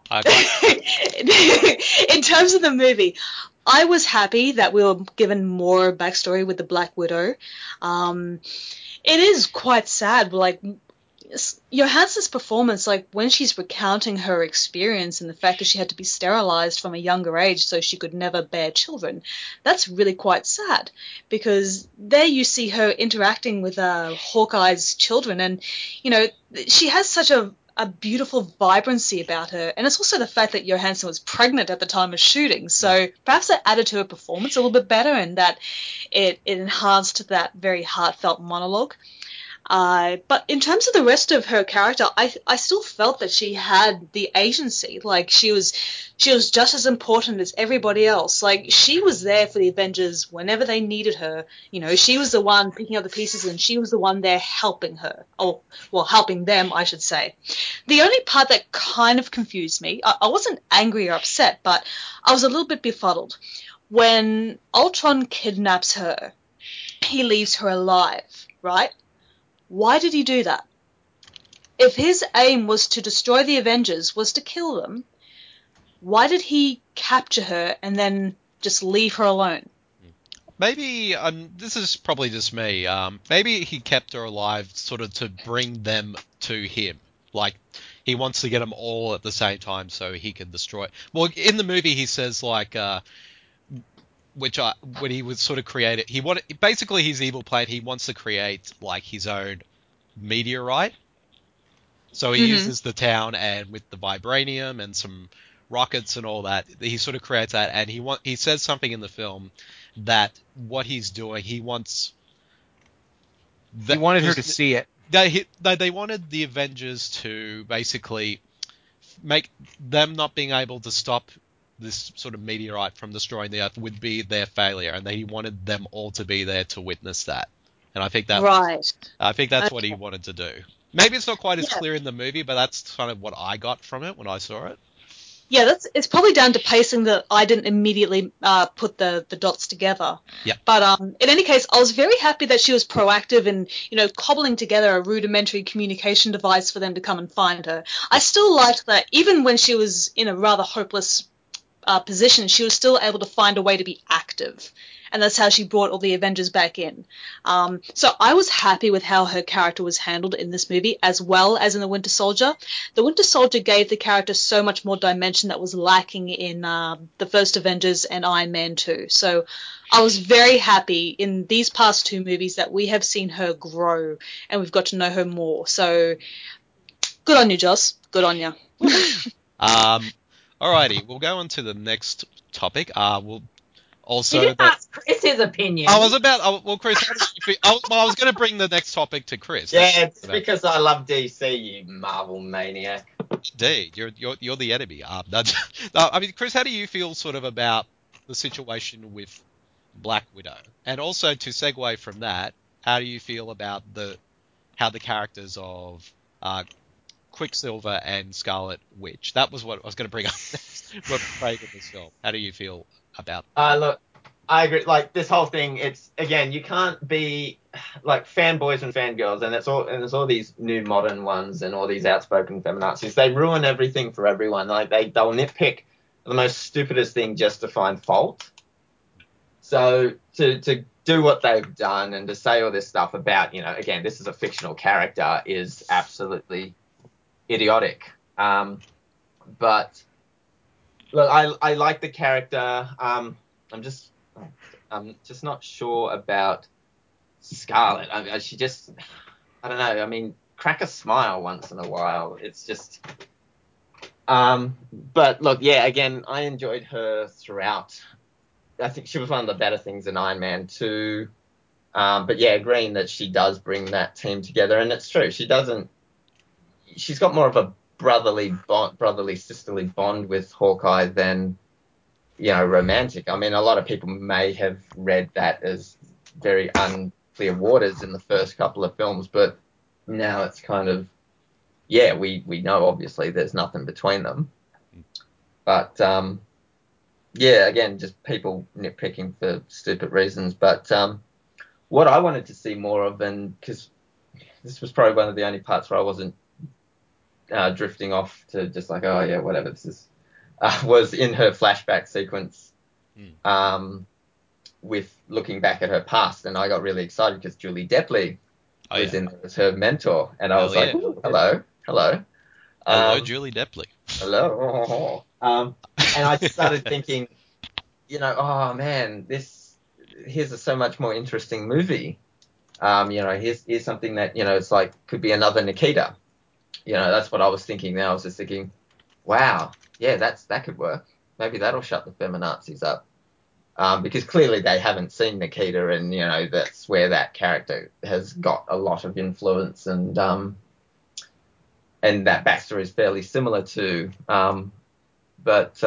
in terms of the movie, I was happy that we were given more backstory with the Black Widow. It is quite sad, like, Johansson's performance, like, when she's recounting her experience and the fact that she had to be sterilized from a younger age so she could never bear children, that's really quite sad, because there you see her interacting with Hawkeye's children, and, she has such a beautiful vibrancy about her, and it's also the fact that Johansson was pregnant at the time of shooting, so perhaps that added to her performance a little bit better, and that it enhanced that very heartfelt monologue. But in terms of the rest of her character, I still felt that she had the agency. Like, she was just as important as everybody else. Like, she was there for the Avengers whenever they needed her. She was the one picking up the pieces, and she was the one there helping her. Or, well, helping them, I should say. The only part that kind of confused me, I wasn't angry or upset, but I was a little bit befuddled. When Ultron kidnaps her, he leaves her alive, right? Why did he do that? If his aim was to destroy the Avengers, was to kill them, why did he capture her and then just leave her alone?
Maybe, this is probably just me, maybe he kept her alive sort of to bring them to him. Like, he wants to get them all at the same time so he can destroy. Well, in the movie he says, like, when he was sort of created, basically his evil plan, he wants to create, like, his own meteorite. So he uses the town, and with the vibranium and some rockets and all that, he sort of creates that, and he says something in the film that what he's doing, he wants...
He wanted her to see it.
They wanted the Avengers to basically make them not being able to stop this sort of meteorite from destroying the Earth would be their failure, and he wanted them all to be there to witness that. And I think that's what he wanted to do. Maybe it's not quite as clear in the movie, but that's kind of what I got from it when I saw it.
Yeah, it's probably down to pacing that I didn't immediately put the dots together.
Yeah.
But in any case, I was very happy that she was proactive in, cobbling together a rudimentary communication device for them to come and find her. I still liked that, even when she was in a rather hopeless position, she was still able to find a way to be active. And that's how she brought all the Avengers back in. So I was happy with how her character was handled in this movie, as well as in The Winter Soldier. The Winter Soldier gave the character so much more dimension that was lacking in the first Avengers and Iron Man 2. So I was very happy in these past two movies that we have seen her grow and we've got to know her more. So good on you, Joss. Good on you.
Alrighty, we'll go on to the next topic. We'll also.
You didn't ask Chris his opinion.
Well, Chris, how did you feel? I was going to bring the next topic to Chris.
Yeah, it's because I love DC, you Marvel maniac.
Indeed, you're the enemy. I mean, Chris, how do you feel sort of about the situation with Black Widow? And also to segue from that, how do you feel about how the characters of Quicksilver and Scarlet Witch? That was what I was going to bring up next. Were portrayed in this film. How do you feel about that?
Look, I agree. Like this whole thing, it's again, you can't be like fanboys and fangirls, and there's all these new modern ones and all these outspoken feminazis. They ruin everything for everyone. Like they'll nitpick the most stupidest thing just to find fault. So to do what they've done and to say all this stuff about, again, this is a fictional character is absolutely idiotic. But look, I like the character. I'm just not sure about Scarlet. She just, I don't know. I mean, crack a smile once in a while. It's just. But look, yeah. Again, I enjoyed her throughout. I think she was one of the better things in Iron Man 2. But yeah, agreeing that she does bring that team together, and it's true. She's got more of a brotherly sisterly bond with Hawkeye than romantic. I mean, a lot of people may have read that as very unclear waters in the first couple of films, but now it's kind of we know obviously there's nothing between them. But again, just people nitpicking for stupid reasons. But what I wanted to see more of, and because this was probably one of the only parts where I wasn't drifting off to just like, oh yeah, whatever this is, was in her flashback sequence with looking back at her past, and I got really excited because Julie Depley was in there as her mentor, and I was like, hello.
Hello, Julie Depley.
Hello. And I just started thinking, oh man, here's a so much more interesting movie. Here's something that, it's like could be another Nikita. That's what I was thinking now. I was just thinking, wow, yeah, that could work. Maybe that'll shut the feminazis up. Because clearly they haven't seen Nikita, and, that's where that character has got a lot of influence, and that backstory is fairly similar to, that's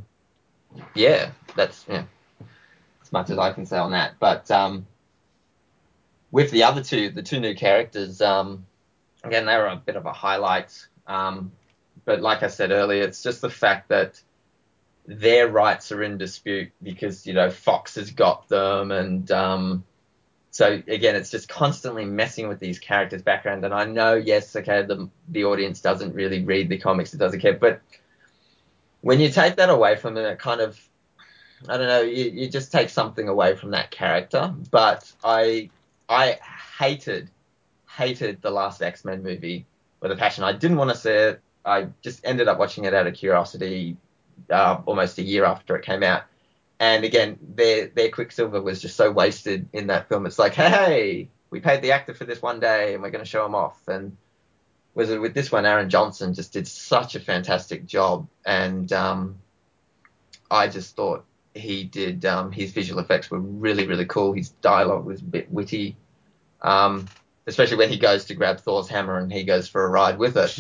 as much as I can say on that. But with the other the two new characters, again, they were a bit of a highlight. But like I said earlier, it's just the fact that their rights are in dispute because, Fox has got them. And so, again, it's just constantly messing with these characters' background. And I know, yes, okay, the audience doesn't really read the comics, it doesn't care. But when you take that away from them, it kind of, I don't know, you just take something away from that character. But I hated the last X-Men movie with a passion. I didn't want to see it. I just ended up watching it out of curiosity almost a year after it came out. And again, their Quicksilver was just so wasted in that film. It's like, hey, we paid the actor for this one day and we're going to show him off. And with this one, Aaron Johnson just did such a fantastic job. And I just thought he did, his visual effects were really, really cool. His dialogue was a bit witty. Especially when he goes to grab Thor's hammer and he goes for a ride with it.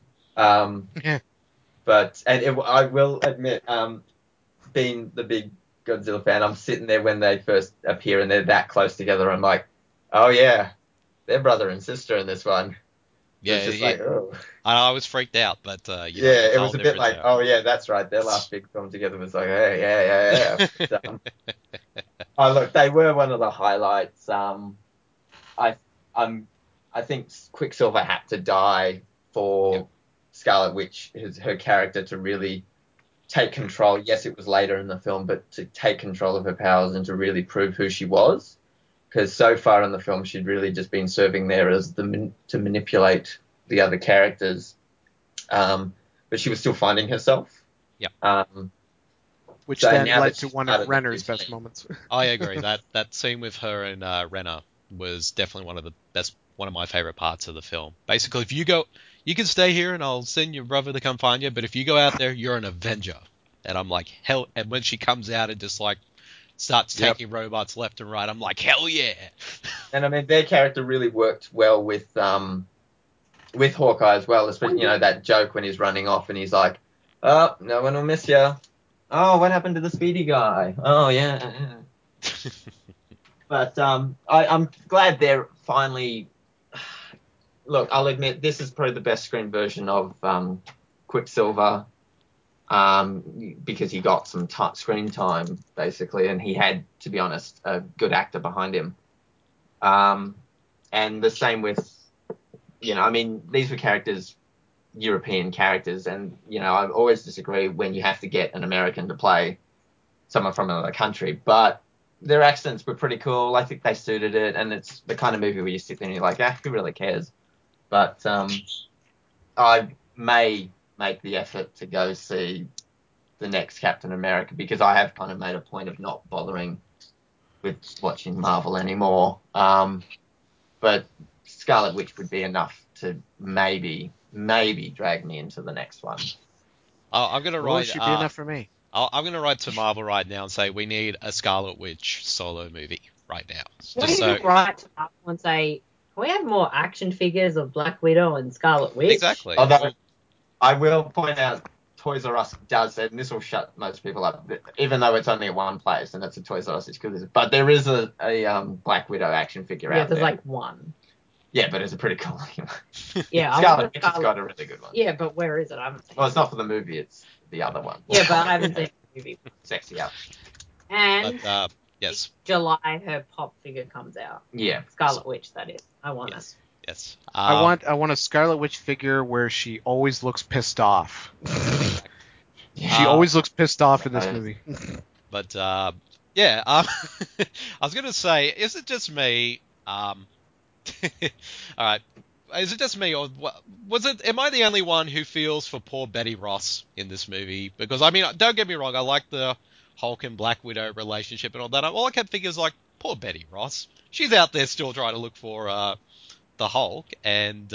But I will admit, being the big Godzilla fan, I'm sitting there when they first appear and they're that close together. I'm like, oh yeah, they're brother and sister in this one.
Yeah,
it's just like, oh.
I was freaked out, but
it was a bit like, oh yeah, that's right. Their last big film together was like, hey, yeah. But, look, they were one of the highlights. I think Quicksilver had to die for Scarlet Witch, her character, to really take control. Yes, it was later in the film, but to take control of her powers and to really prove who she was. Because so far in the film, she'd really just been serving there as to manipulate the other characters. But she was still finding herself.
Yeah.
Which
So
then
now
led
that
to
she's
one
part
of
of the
Renner's
routine.
best moments.
I agree. That scene with her and Renner was definitely one of my favorite parts of the film. Basically, if you can stay here and I'll send your brother to come find you, but if you go out there, you're an Avenger. And I'm like, hell, and when she comes out and just like starts
Yep.
taking robots left and right, I'm like, hell yeah.
And I mean, their character really worked well with Hawkeye as well. Especially, that joke when he's running off and he's like, "Oh, no one will miss you. Oh, what happened to the speedy guy? Oh, yeah." But I'm glad they're finally. Look, I'll admit this is probably the best screen version of Quicksilver, because he got some screen time basically, and he had, to be honest, a good actor behind him. And the same with, I mean, these were European characters, and I always disagree when you have to get an American to play someone from another country, but their accents were pretty cool. I think they suited it, and it's the kind of movie where you sit there and you're like, who really cares? But I may make the effort to go see the next Captain America, because I have kind of made a point of not bothering with watching Marvel anymore. But Scarlet Witch would be enough to maybe drag me into the next one.
I'm gonna
Well, it
write.
should be enough for me.
I'm gonna write to Marvel right now and say we need a Scarlet Witch solo movie right now.
Well,
Just
you
so
could write to Marvel and say, can we have more action figures of Black Widow and Scarlet Witch?
exactly.
Although I will point out, Toys R Us does it, and this will shut most people up, even though it's only at one place, and it's a Toys R Us exclusive. But there is a Black Widow action figure
Yeah,
out
there's
there.
like one.
Yeah, but it's a pretty cool looking one.
Yeah,
Scarlet Witch has got a really good one.
Yeah, but where is it? I haven't seen
Well,
it.
it's not for the movie, it's the other one.
Yeah, but I haven't seen the movie.
Sexy up.
And
But yes,
July, her pop figure comes out.
Yeah.
Scarlet Witch, that is. I want
yes, yes.
I want a Scarlet Witch figure where she always looks pissed off. She always looks pissed off in this movie.
But yeah, I was gonna say, is it just me? All right, is it just me, or was it? Am I the only one who feels for poor Betty Ross in this movie? Because I mean, don't get me wrong, I like the Hulk and Black Widow relationship and all that. All I kept thinking is like, poor Betty Ross. She's out there still trying to look for the Hulk, and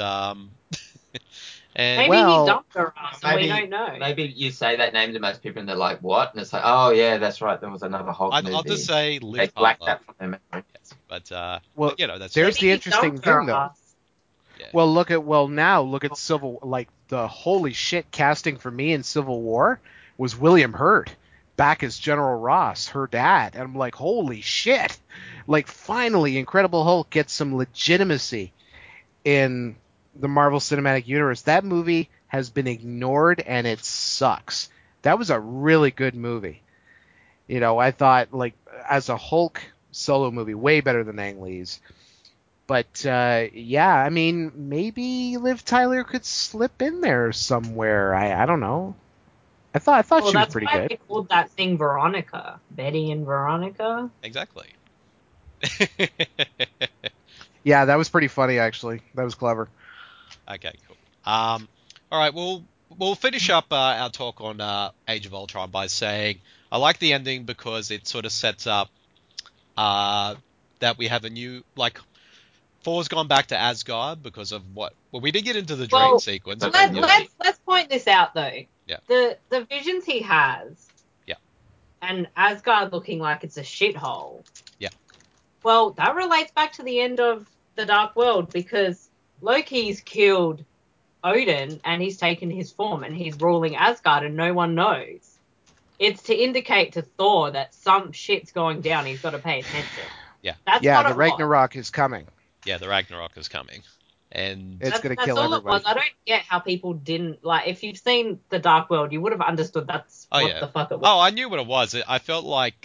Maybe
Well,
he dumped her ass and we don't know.
Maybe you say that name to most people and they're like, what? And it's like, oh yeah, that's right, there was another Hulk movie.
I'll just say
They
Liv
blacked
Tyler.
that from their memory.
Yes, but
well,
that's
there's
just,
the
Maybe he
interesting
dumped her
thing, though.
ass.
yeah.
Well, look at Civil, like the holy shit casting for me in Civil War was William Hurt back as General Ross, her dad, and I'm like, holy shit! Like finally, Incredible Hulk gets some legitimacy in the Marvel Cinematic Universe. That movie has been ignored and it sucks. That was a really good movie. I thought like as a Hulk solo movie, way better than Ang Lee's. But yeah, I mean, maybe Liv Tyler could slip in there somewhere. I don't know. I thought she was pretty
That's why
good.
they called that thing Veronica. Betty and Veronica.
Exactly.
Yeah, that was pretty funny actually. That was clever.
Okay, cool. All right, we'll finish up our talk on Age of Ultron by saying I like the ending because it sort of sets up that we have a new, like, Thor's gone back to Asgard because of what? Well, we did get into the dream sequence.
but
But,
Let's point this out though.
Yeah.
The visions he has.
Yeah.
And Asgard looking like it's a shithole.
Yeah.
Well, that relates back to the end of the Dark World because Loki's killed Odin and he's taken his form and he's ruling Asgard and no one knows. It's to indicate to Thor that some shit's going down. He's got to pay attention.
Yeah.
That's
Yeah,
what
the
it was.
Ragnarok is coming.
yeah, the Ragnarok is coming, and
It's going to
That's
kill
all
everybody.
it was. I don't get how people didn't like. If you've seen the Dark World, you would have understood that's what the fuck it was.
Oh, I knew what it was. I felt like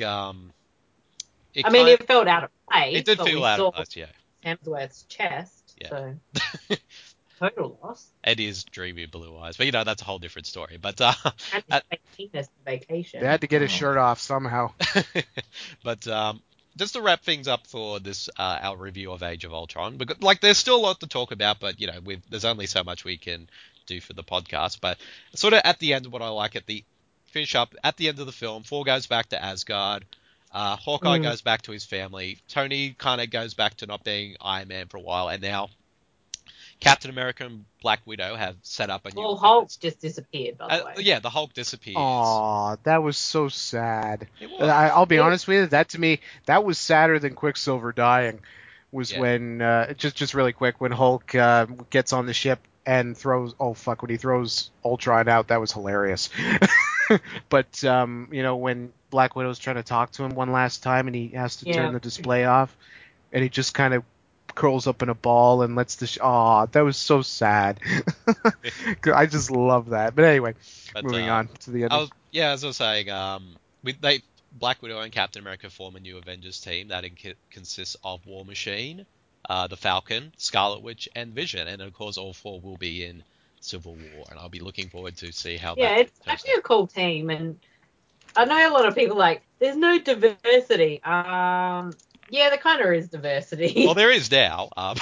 it felt out of place.
It did
but
feel
we
out
saw
of place, yeah.
Hemsworth's chest.
Yeah.
So total loss.
It is dreamy blue eyes, but that's a whole different story. But
And his fake penis vacation.
They had to get his shirt off somehow.
but just to wrap things up for this our review of Age of Ultron, because there's still a lot to talk about, but there's only so much we can do for the podcast. But sort of at the end, what I like finish up at the end of the film, Thor goes back to Asgard. Hawkeye goes back to his family. Tony kind of goes back to not being Iron Man for a while, and now Captain America and Black Widow have set up a new...
Well, Hulk just disappeared, by the way.
Yeah, the Hulk disappears.
Aw, that was so sad.
It was.
I'll be honest with you, that to me, that was sadder than Quicksilver dying. When, just really quick, when Hulk gets on the ship and throws... Oh, fuck, when he throws Ultron out, that was hilarious. But, when Black Widow's trying to talk to him one last time and he has to turn the display off, and he just kind of curls up in a ball and lets the... that was so sad. I just love that. But anyway, moving on to the end.
As I was saying, Black Widow and Captain America form a new Avengers team that consists of War Machine, the Falcon, Scarlet Witch, and Vision. And of course, all four will be in Civil War, and I'll be looking forward to see how that
it's actually a cool team, and I know a lot of people there's no diversity. Yeah, there kind of is diversity.
Well, there is now. But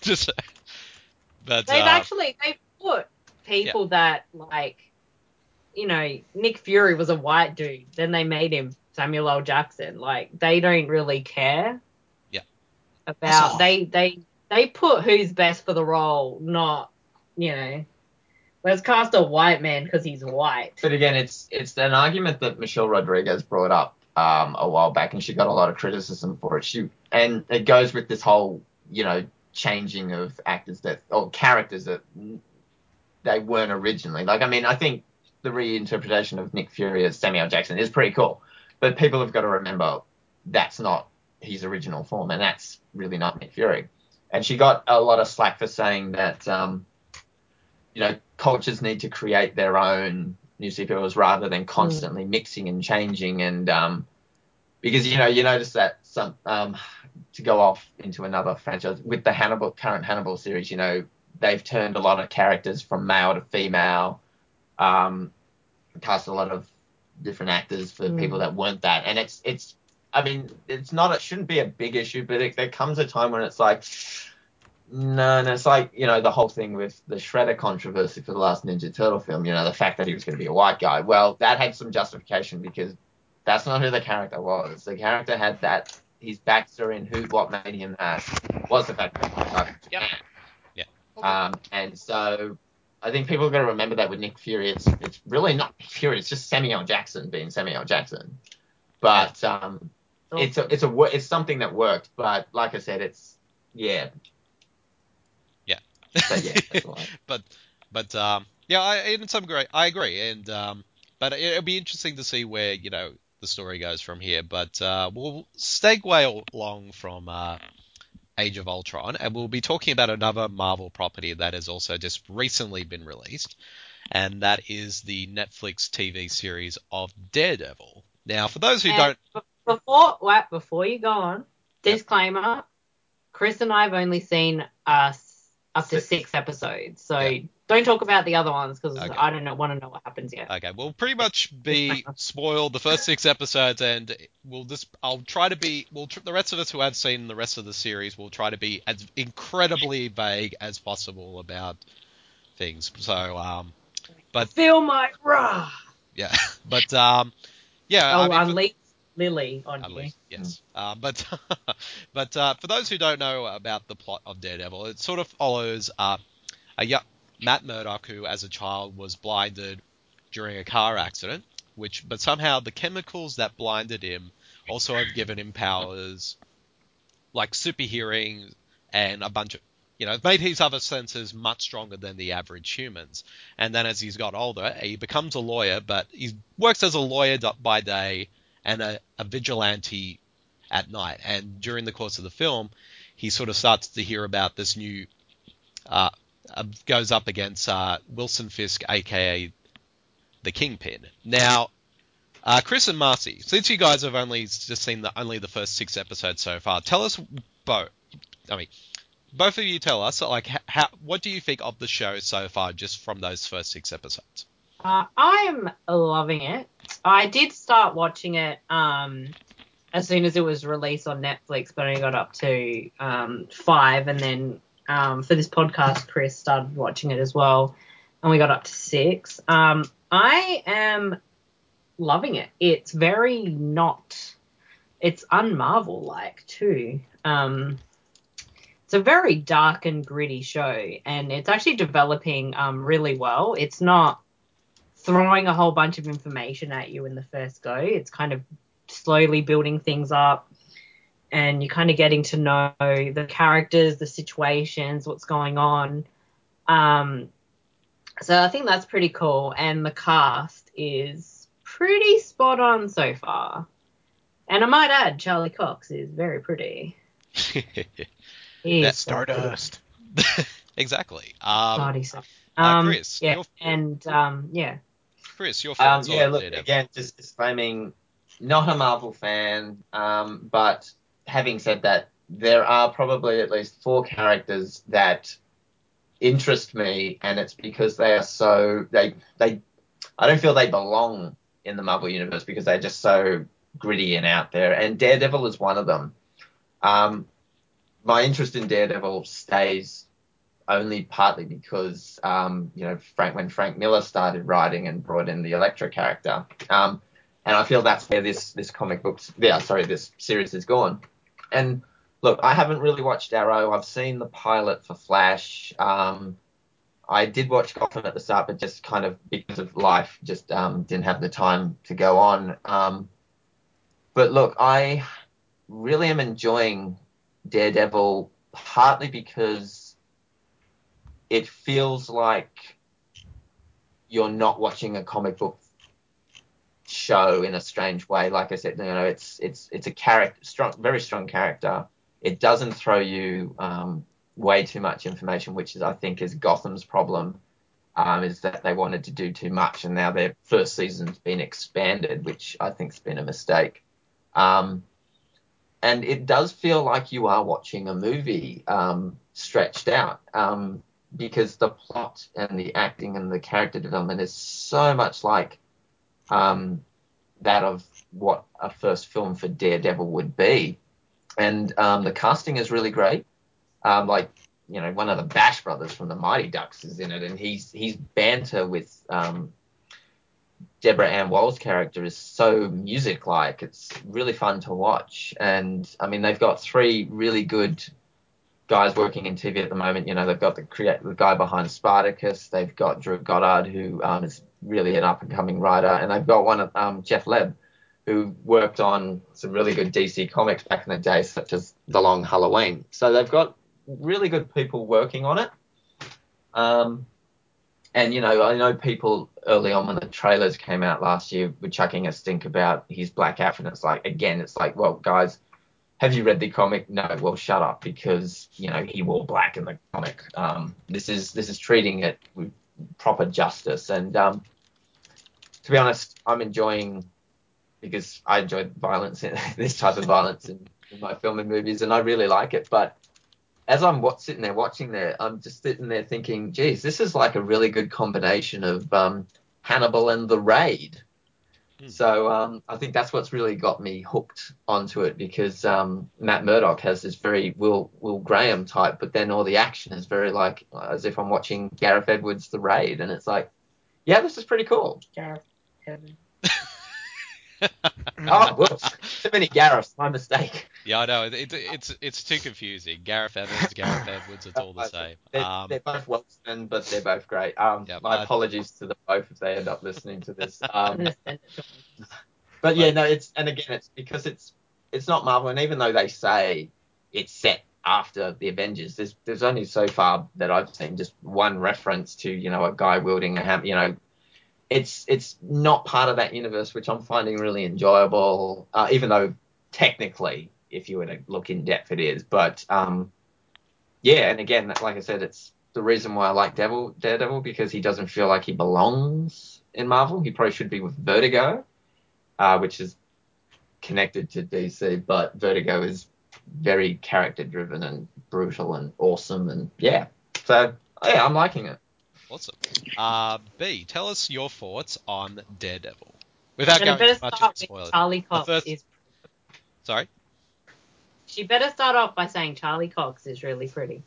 they've put people that Nick Fury was a white dude. Then they made him Samuel L. Jackson. They don't really care.
Yeah.
About they put who's best for the role, not let's cast a white man because he's white.
But again, it's an argument that Michelle Rodriguez brought up a while back, and she got a lot of criticism for it. And it goes with this whole, changing of actors or characters that they weren't originally. I think the reinterpretation of Nick Fury as Samuel L. Jackson is pretty cool, but people have got to remember that's not his original form, and that's really not Nick Fury. And she got a lot of slack for saying that, cultures need to create their own new superheroes rather than constantly mixing and changing. And because you notice that some to go off into another franchise with the current Hannibal series, they've turned a lot of characters from male to female, cast a lot of different actors for people that weren't that, and it shouldn't be a big issue, but there comes a time when it's like. No, it's the whole thing with the Shredder controversy for the last Ninja Turtle film, the fact that he was going to be a white guy. Well, that had some justification because that's not who the character was. The character had his backstory and what made him that was the fact that he was white.
Yeah.
And so I think people have got to remember that with Nick Fury, it's really not Nick Fury, it's just Samuel Jackson being Samuel Jackson. But it's something that worked, but like I said, But yeah, that's all right.
I agree, and but it'll be interesting to see where the story goes from here. But we'll segue along from Age of Ultron, and we'll be talking about another Marvel property that has also just recently been released, and that is the Netflix TV series of Daredevil. Now, for those who don't,
before you go on, disclaimer: Chris and I have only seen up to 6 episodes, so don't talk about the other ones because I don't want to know what happens yet.
Okay, we'll pretty much be spoiled the first 6 episodes, and I'll try to be. The rest of us who have seen the rest of the series will try to be as incredibly vague as possible about things. So, but
feel my wrath.
Yeah, but
unleash Lily on you.
Yes. But for those who don't know about the plot of Daredevil, it sort of follows Matt Murdock, who as a child was blinded during a car accident, but somehow the chemicals that blinded him also have given him powers like super hearing and a bunch of, made his other senses much stronger than the average humans. And then as he's got older, he becomes a lawyer, but he works as a lawyer by day and a vigilante at night. And during the course of the film, he sort of starts to hear about this new, goes up against Wilson Fisk, a.k.a. the Kingpin. Now, Chris and Marcy, since you guys have only just seen only the first 6 episodes so far, tell us both. both of you tell us, like, what do you think of the show so far, just from those first 6 episodes?
I'm loving it. I did start watching it as soon as it was released on Netflix, but I only got up to 5, and then for this podcast, Chris started watching it as well, and we got up to 6. I am loving it. It's very it's un-Marvel-like too. It's a very dark and gritty show, and it's actually developing really well. It's not throwing a whole bunch of information at you in the first go. It's kind of slowly building things up, and you're kind of getting to know the characters, the situations, what's going on. So I think that's pretty cool, and the cast is pretty spot on so far. And I might add, Charlie Cox is very pretty. He is so pretty.
Stardust.
Exactly.
Chris,
yeah,
Chris,
your thoughts on
look,
Daredevil?
again, just disclaiming, not a Marvel fan, but having said that, there are probably at least 4 characters that interest me, and it's because they are so I don't feel they belong in the Marvel universe because they're just so gritty and out there, and Daredevil is one of them. My interest in Daredevil stays only partly because when Frank Miller started writing and brought in the Elektra character, and I feel that's where this series has gone. And look, I haven't really watched Arrow. I've seen the pilot for Flash. I did watch Gotham at the start, but just kind of because of life, just didn't have the time to go on. But look, I really am enjoying Daredevil, partly because it feels like you're not watching a comic book show in a strange way. Like I said, it's a character, very strong character. It doesn't throw you way too much information, which is, I think, is Gotham's problem, is that they wanted to do too much, and now their first season's been expanded, which I think's been a mistake. And it does feel like you are watching a movie stretched out, because the plot and the acting and the character development is so much like that of what a first film for Daredevil would be. And the casting is really great. One of the Bash brothers from the Mighty Ducks is in it, and he's banter with Deborah Ann Woll's character is so music-like. It's really fun to watch. And, I mean, they've got 3 really good guys working in TV at the moment. They've got the guy behind Spartacus. They've got Drew Goddard, who is really an up-and-coming writer. And they've got one of Jeff Leb, who worked on some really good DC comics back in the day, such as The Long Halloween. So they've got really good people working on it. And, I know people early on when the trailers came out last year were chucking a stink about his black outfit. And it's like, well, guys, have you read the comic? No, well, shut up, because, he wore black in the comic. This is treating it with proper justice. And to be honest, I'm enjoying, because I enjoy violence, this type of violence in my film and movies, and I really like it. But as I'm sitting there watching there, I'm just sitting there thinking, geez, this is like a really good combination of Hannibal and The Raid. So I think that's what's really got me hooked onto it, because Matt Murdock has this very Will Graham type, but then all the action is very like as if I'm watching Gareth Edwards' The Raid, and it's like, yeah, this is pretty cool.
Gareth Edwards.
Oh, whoops. Too many Gareths. My mistake.
Yeah, I know. It's too confusing. Gareth Evans, Gareth Edwards, it's all the same.
They're both Welston, but they're both great. My apologies to the both if they end up listening to this. But yeah, no, it's because it's not Marvel, and even though they say it's set after the Avengers, there's only so far that I've seen just one reference to a guy wielding a hammer. It's not part of that universe, which I'm finding really enjoyable, even though technically, if you were to look in depth, it is. But yeah, and again, like I said, it's the reason why I like Daredevil, because he doesn't feel like he belongs in Marvel. He probably should be with Vertigo, which is connected to DC, but Vertigo is very character driven and brutal and awesome, and so I'm liking it.
Awesome. B, tell us your thoughts on Daredevil without
And I
going
better
too much
start
into
with
spoilers.
Charlie Cox
Sorry.
She better start off by saying Charlie Cox is really pretty.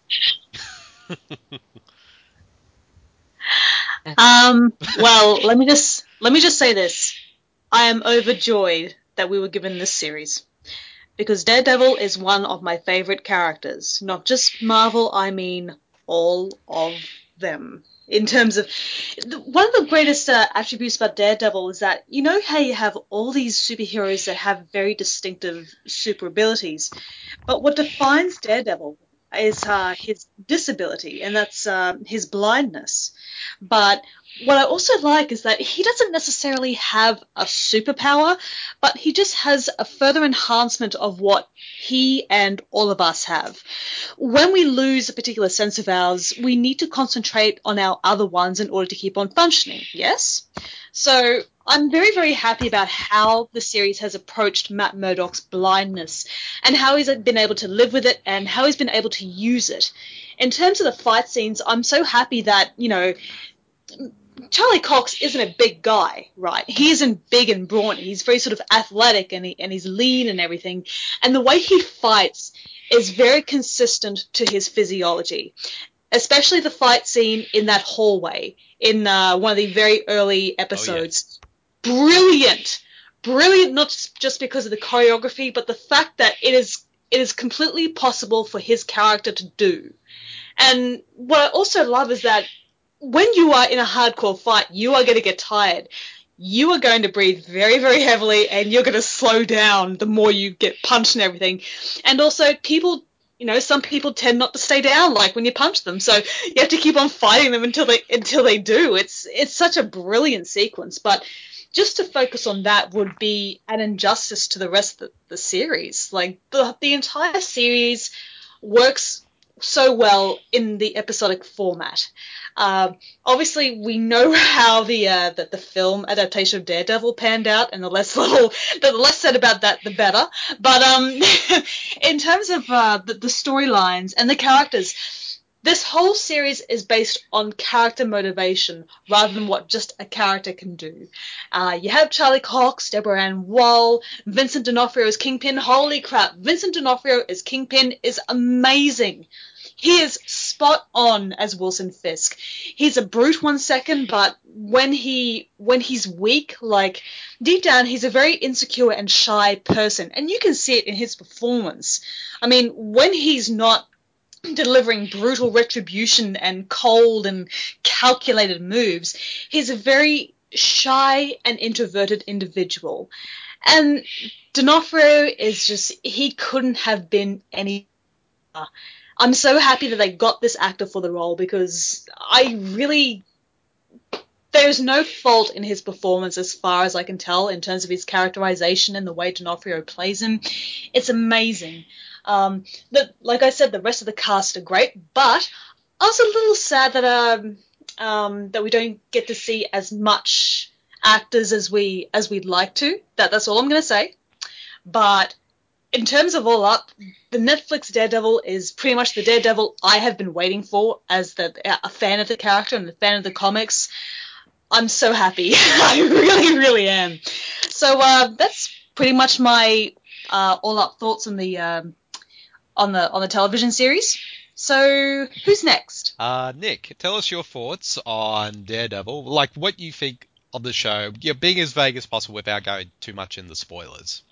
Well, let me just say this. I am overjoyed that we were given this series. Because Daredevil is one of my favorite characters. Not just Marvel, I mean all of them. In terms of... One of the greatest attributes about Daredevil is that, you know how you have all these superheroes that have very distinctive super abilities, but what defines Daredevil is his disability, and that's his blindness. But what I also like is that he doesn't necessarily have a superpower, but he just has a further enhancement of what he and all of us have. When we lose a particular sense of ours, we need to concentrate on our other ones in order to keep on functioning, yes? So I'm very, very happy about how the series has approached Matt Murdock's blindness and how he's been able to live with it and how he's been able to use it. In terms of the fight scenes, I'm so happy that, Charlie Cox isn't a big guy, right? He isn't big and brawny. He's very sort of athletic and he's lean and everything. And the way he fights is very consistent to his physiology, especially the fight scene in that hallway in one of the very early episodes. Oh, yeah. Brilliant, not just because of the choreography, but the fact that it is completely possible for his character to do. And what I also love is that when you are in a hardcore fight, you are going to get tired. You are going to breathe very, very heavily, and you're going to slow down the more you get punched and everything. And also, people, some people tend not to stay down, like when you punch them. So you have to keep on fighting them until they do. It's such a brilliant sequence. But just to focus on that would be an injustice to the rest of the series. Like the entire series works so well in the episodic format. Obviously, we know how the film adaptation of Daredevil panned out, and the less said about that, the better. But in terms of the storylines and the characters, this whole series is based on character motivation rather than what just a character can do. You have Charlie Cox, Deborah Ann Woll, Vincent D'Onofrio as Kingpin. Holy crap, Vincent D'Onofrio as Kingpin is amazing. He is spot on as Wilson Fisk. He's a brute 1 second, but when he's weak, like deep down, he's a very insecure and shy person, and you can see it in his performance. I mean, when he's not delivering brutal retribution and cold and calculated moves, he's a very shy and introverted individual. And D'Onofrio is just, he couldn't have been any better. I'm so happy that they got this actor for the role because there's no fault in his performance as far as I can tell in terms of his characterization and the way D'Onofrio plays him. It's amazing. Like I said, the rest of the cast are great, but I was a little sad that we don't get to see as much actors as we'd like to. That's all I'm going to say. But in terms of all up, the Netflix Daredevil is pretty much the Daredevil I have been waiting for as a fan of the character and a fan of the comics. I'm so happy. I really, really am. So that's pretty much my all-up thoughts on the television series. So who's next?
Nick, tell us your thoughts on Daredevil. Like what you think of the show. You're being as vague as possible without going too much in the spoilers.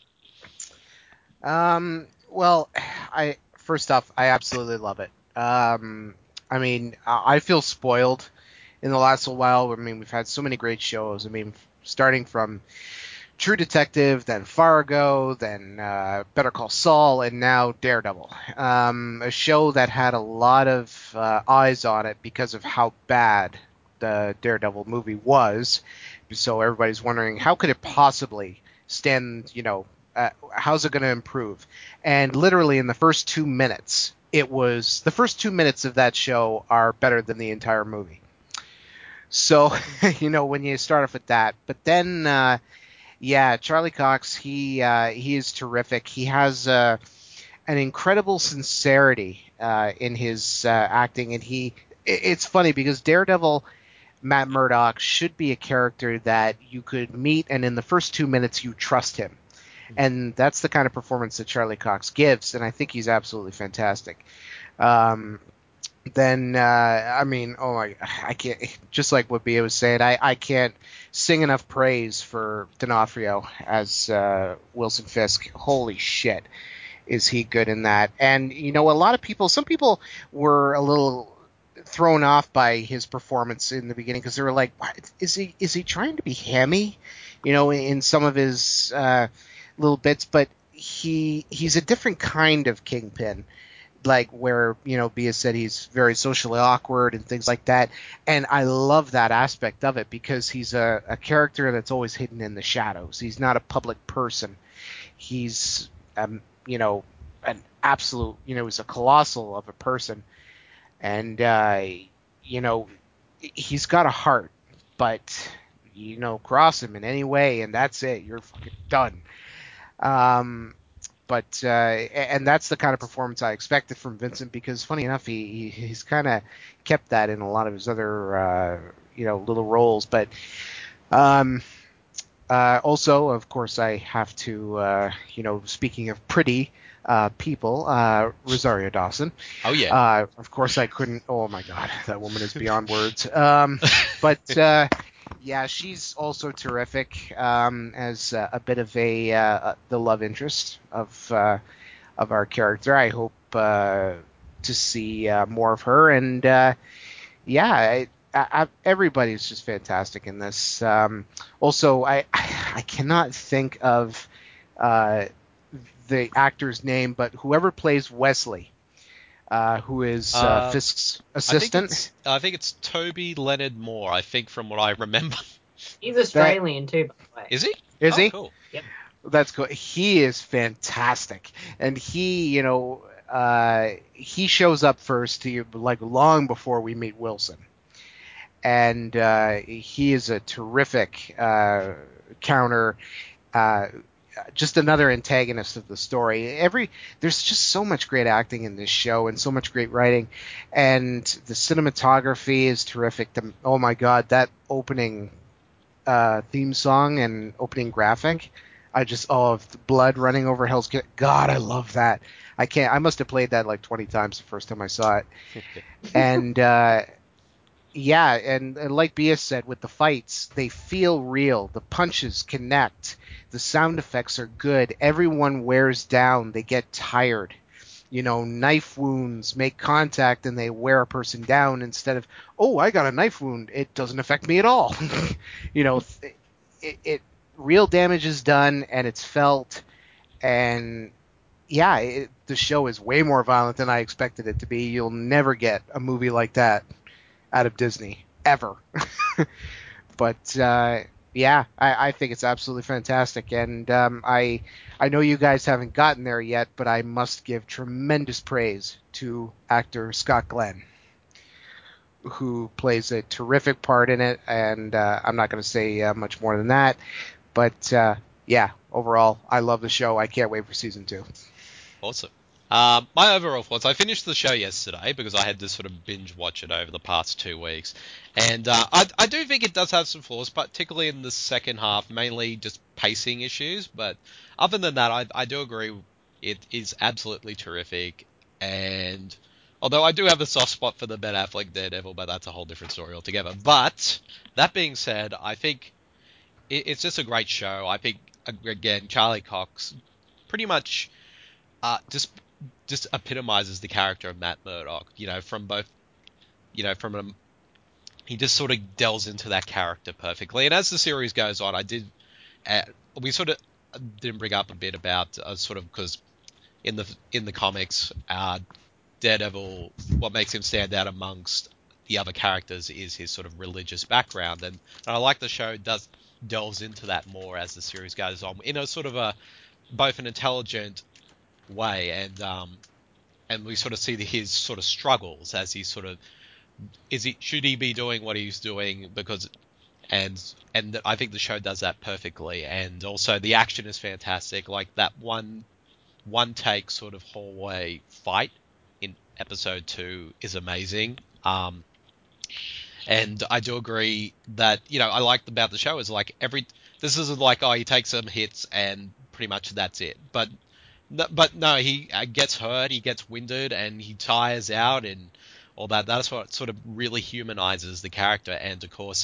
Well, first off, I absolutely love it. I mean, I feel spoiled in the last little while. I mean, we've had so many great shows. I mean, starting from True Detective, then Fargo, then Better Call Saul, and now Daredevil. A show that had a lot of eyes on it because of how bad the Daredevil movie was. So everybody's wondering, how could it possibly stand, how's it going to improve? And literally in the first 2 minutes, the first 2 minutes of that show are better than the entire movie. So, when you start off with that. But then, Charlie Cox, he is terrific. He has a an incredible sincerity in his acting, and it's funny because Daredevil Matt Murdock should be a character that you could meet, and in the first 2 minutes you trust him. And that's the kind of performance that Charlie Cox gives, and I think he's absolutely fantastic. Then, I mean, I can't, just like what Bia was saying, I can't sing enough praise for D'Onofrio as Wilson Fisk. Holy shit, is he good in that. And, you know, some people were a little thrown off by his performance in the beginning because they were like, what? Is he trying to be hammy, you know, in some of his little bits? But he's a different kind of Kingpin, like where, you know, Bia said he's very socially awkward and things like that. And I love that aspect of it because he's a character that's always hidden in the shadows. He's not a public person. He's, you know, an absolute, you know, he's a colossal of a person. And, you know, he's got a heart, but, you know, cross him in any way and that's it. You're fucking done. But and that's the kind of performance I expected from Vincent because, funny enough, he's kind of kept that in a lot of his other you know, little roles. But also, of course, I have to you know, speaking of pretty people, Rosario Dawson.
Oh yeah.
Of course, I couldn't. Oh my God, that woman is beyond words. But yeah, she's also terrific as a bit of the love interest of our character. I hope to see more of her, and yeah, everybody's just fantastic in this. Also, I cannot think of the actor's name, but whoever plays Wesley, who is Fisk's assistant.
I think it's Toby Leonard Moore, I think, from what I remember.
He's Australian too, by the way.
Is he?
Is he?
Cool.
Yep.
That's cool. He is fantastic, and he, you know, he shows up first, like long before we meet Wilson, and he is a terrific counter. Just another antagonist of the story. There's just so much great acting in this show and so much great writing, and the cinematography is terrific. Oh my God, that opening theme song and opening graphic, the blood running over Hell's Kitchen. God, I love that. I must have played that like 20 times the first time I saw it. And yeah, and like Bia said, with the fights, they feel real. The punches connect. The sound effects are good. Everyone wears down. They get tired. You know, knife wounds make contact and they wear a person down instead of, oh, I got a knife wound. It doesn't affect me at all. You know, real damage is done and it's felt. And yeah, the show is way more violent than I expected it to be. You'll never get a movie like that out of Disney ever. But yeah, I think it's absolutely fantastic, and I know you guys haven't gotten there yet, but I must give tremendous praise to actor Scott Glenn, who plays a terrific part in it, and I'm not going to say much more than that, but yeah, overall, I love the show. I can't wait for season 2.
Awesome. My overall thoughts, I finished the show yesterday because I had to sort of binge watch it over the past 2 weeks. And I do think it does have some flaws, particularly in the second half, mainly just pacing issues. But other than that, I do agree it is absolutely terrific. And although I do have a soft spot for the Ben Affleck Daredevil, but that's a whole different story altogether. But that being said, I think it's just a great show. I think, again, Charlie Cox pretty much just epitomizes the character of Matt Murdock, you know, from both, you know, he just sort of delves into that character perfectly. And as the series goes on, we sort of didn't bring up a bit about sort of because in the comics, Daredevil, what makes him stand out amongst the other characters is his sort of religious background, and I like the show delves into that more as the series goes on in a sort of both an intelligent way, and we sort of see his sort of struggles as he sort of should he be doing what he's doing because and I think the show does that perfectly, and also the action is fantastic. Like that one one take sort of hallway fight in episode 2 is amazing. And I do agree that, I liked about the show is like this isn't like, oh, he takes some hits and pretty much that's it. But no, he gets hurt, he gets winded, and he tires out and all that. That's what sort of really humanizes the character. And of course,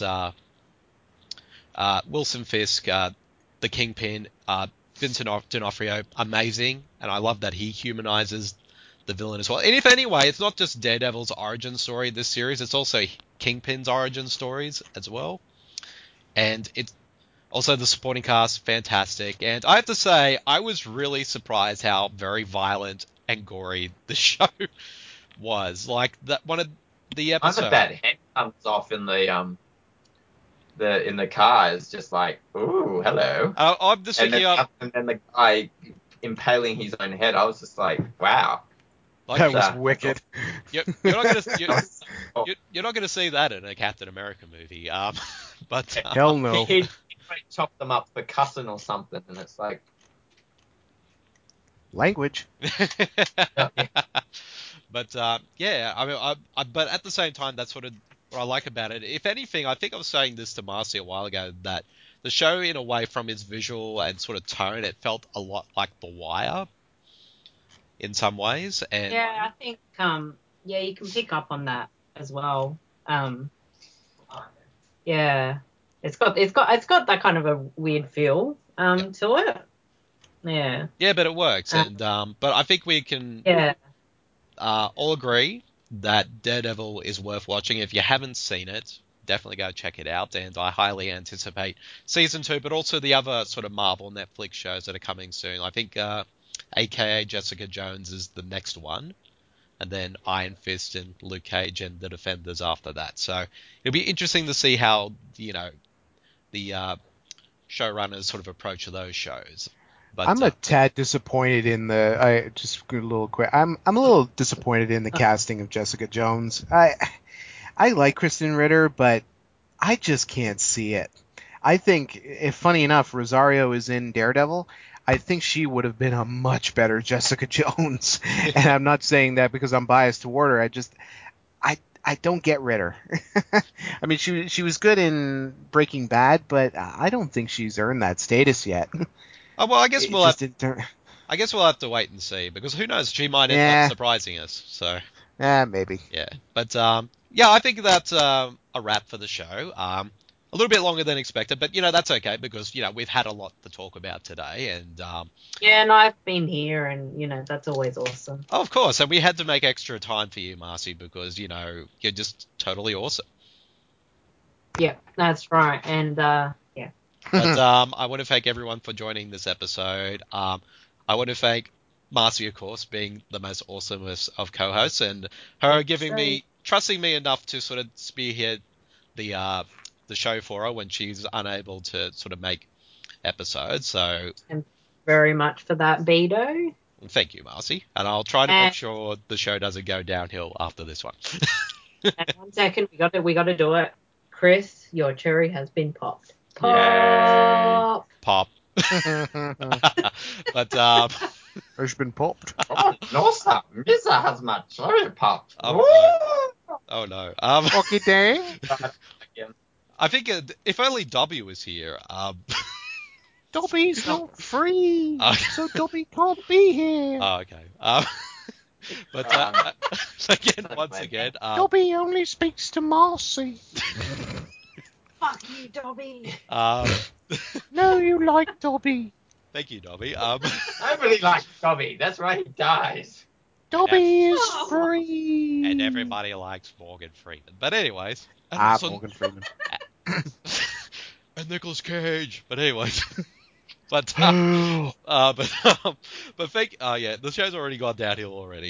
Wilson Fisk, the Kingpin, Vincent D'Onofrio, amazing. And I love that he humanizes the villain as well. And if anyway, it's not just Daredevil's origin story this series, it's also Kingpin's origin stories as well. And it's also the supporting cast, fantastic. And I have to say, I was really surprised how very violent and gory the show was. Like that one of the episodes.
Time that head comes off in the car is just like, ooh, hello.
I'm just thinking
and then the guy impaling his own head. I was just like, wow.
Like,
That was wicked.
You're not gonna see that in a Captain America movie. But
Hell no.
He chopped them up for cussing or something, and it's like
Language.
But yeah, I mean, but at the same time, that's sort of what I like about it. If anything, I think I was saying this to Marcy a while ago that the show, in a way, from its visual and sort of tone, it felt a lot like The Wire in some ways. And
Yeah, I think you can pick up on that as well. Yeah, it's got that kind of a weird feel to it. Yeah.
Yeah, but it works, and but I think we can all agree that Daredevil is worth watching. If you haven't seen it, definitely go check it out, and I highly anticipate season 2, but also the other sort of Marvel Netflix shows that are coming soon. I think AKA Jessica Jones is the next one, and then Iron Fist and Luke Cage and The Defenders after that. So it'll be interesting to see how the showrunners sort of approach those shows. But,
I'm a tad disappointed in the. Just a little quick. I'm a little disappointed in the casting of Jessica Jones. I like Kristen Ritter, but I just can't see it. I think, if funny enough, Rosario is in Daredevil. I think she would have been a much better Jessica Jones. And I'm not saying that because I'm biased toward her. I don't get Ritter. I mean, she was good in Breaking Bad, but I don't think she's earned that status yet.
well, I guess we'll have to wait and see, because who knows, she might end up surprising us. So
maybe.
Yeah, but yeah, I think that's a wrap for the show. A little bit longer than expected, but that's okay, because we've had a lot to talk about today, and
and I've been here, and that's always awesome.
Of course, and we had to make extra time for you, Marcy, because you're just totally awesome.
Yeah, that's right, and yeah.
But I want to thank everyone for joining this episode. I want to thank Marcy, of course, being the most awesomest of co-hosts, and her trusting me enough to sort of spearhead the show for her when she's unable to sort of make episodes. So,
and very much for that, Beto.
Thank you, Marcy, and I'll try to make sure the show doesn't go downhill after this one.
And 1 second, we got to do it. Chris, your cherry has been popped.
Pop.
Pop. But
It's been popped.
Oh, no, sir. Misa has my cherry popped.
Oh no.
Okay, dang.
I think if only Dobby was here.
Dobby's not free, so Dobby can't be here.
Oh, okay. But once again,
Dobby only speaks to Marcy.
Fuck you, Dobby.
No, you like Dobby.
Thank you, Dobby.
I really like Dobby. That's why he dies.
Dobby is free.
And everybody likes Morgan Freeman. But anyways.
Morgan Freeman.
And Nicolas Cage. But anyways. But the show's already gone downhill already.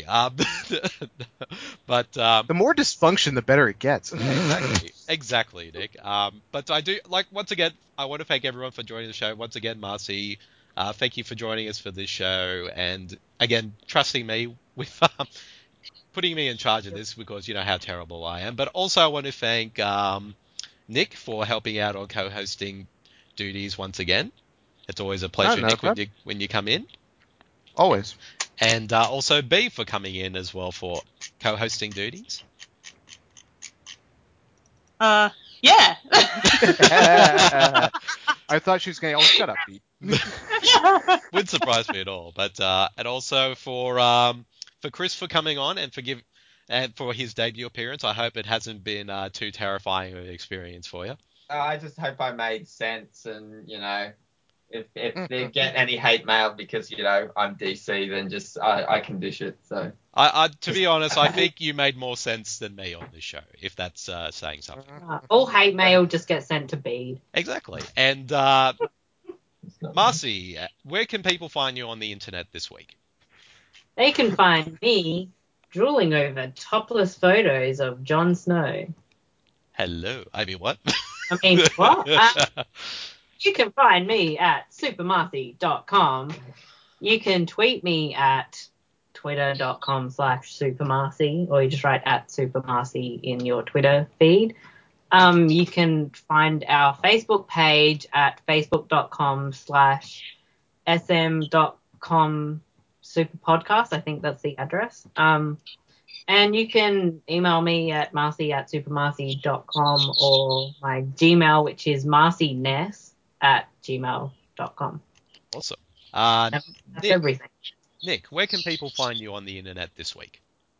But
the more dysfunction, the better it gets.
Exactly, Nick. But I do once again, I want to thank everyone for joining the show. Once again, Marcy, thank you for joining us for this show, and again trusting me with putting me in charge of this, because you know how terrible I am. But also, I want to thank Nick for helping out on co-hosting duties once again. It's always a pleasure, Nick, when you come in.
Always.
And also B for coming in as well for co-hosting duties.
Yeah.
I thought she was going to... Oh, shut up, Pete.
Wouldn't surprise me at all. But and also for Chris for coming on and and for his debut appearance. I hope it hasn't been too terrifying of an experience for you.
I just hope I made sense, and if they get any hate mail because I'm DC, then just I can dish it. So
To be honest, I think you made more sense than me on this show, if that's saying something.
All hate mail just gets sent to Bede.
Exactly. And Marcy, where can people find you on the internet this week?
They can find me drooling over topless photos of Jon Snow.
Hello. I mean, what?
I mean, what? You can find me at supermarcy.com. You can tweet me at twitter.com/supermarcy, or you just write at supermarcy in your Twitter feed. You can find our Facebook page at facebook.com/sm.com superpodcast. I think that's the address. And you can email me at marcy@supermarcy.com, or my Gmail, which is marcyness@gmail.com.
Awesome.
That's everything.
Nick, where can people find you on the internet this week?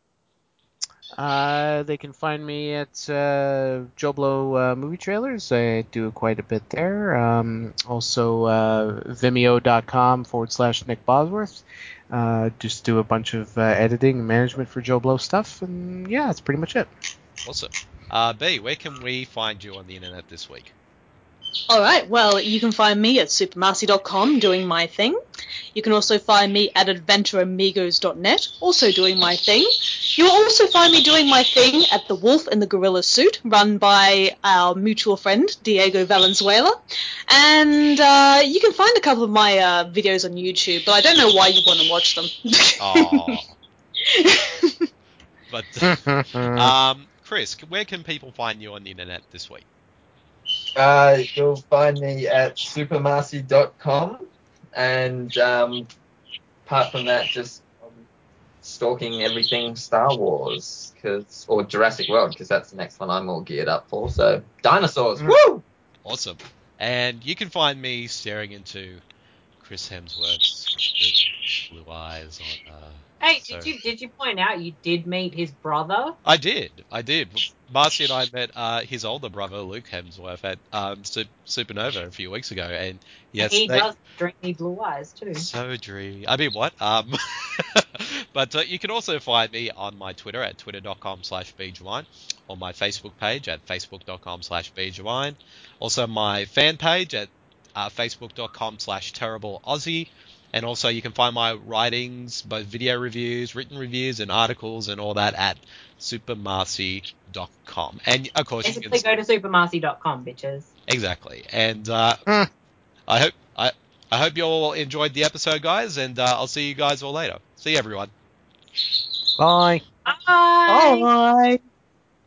They can find me at Joblo Movie Trailers. I do quite a bit there. Also, Vimeo.com/Nick Bosworth. Just do a bunch of editing and management for Joblo stuff. And yeah, that's pretty much it.
Awesome. B, where can we find you on the internet this week?
All right. Well, you can find me at supermarcy.com doing my thing. You can also find me at adventureamigos.net, also doing my thing. You will also find me doing my thing at The Wolf in the Gorilla Suit, run by our mutual friend, Diego Valenzuela. And you can find a couple of my videos on YouTube, but I don't know why you want to watch them.
But, Chris, where can people find you on the internet this week?
You'll find me at supermarcy.com, and apart from that, just stalking everything Star Wars or Jurassic World, because that's the next one I'm all geared up for. So dinosaurs, woo!
Awesome. And you can find me staring into Chris Hemsworth's blue eyes on.
Hey, did you point out you did meet his brother?
I did. Marcy and I met his older brother, Luke Hemsworth, at Supernova a few weeks ago, and yes,
he does dreamy blue eyes too.
So dreamy. I mean, what? But you can also find me on my Twitter at twitter.com/BJawine, or my Facebook page at facebook.com/BJawine. Also my fan page at facebook.com/TerribleAussie. And also you can find my writings, both video reviews, written reviews, and articles and all that at supermarcy.com. And of course
Basically,
you can
go to supermarcy.com, bitches.
Exactly. And I hope you all enjoyed the episode, guys, and I'll see you guys all later. See you, everyone.
Bye.
Bye.
Bye.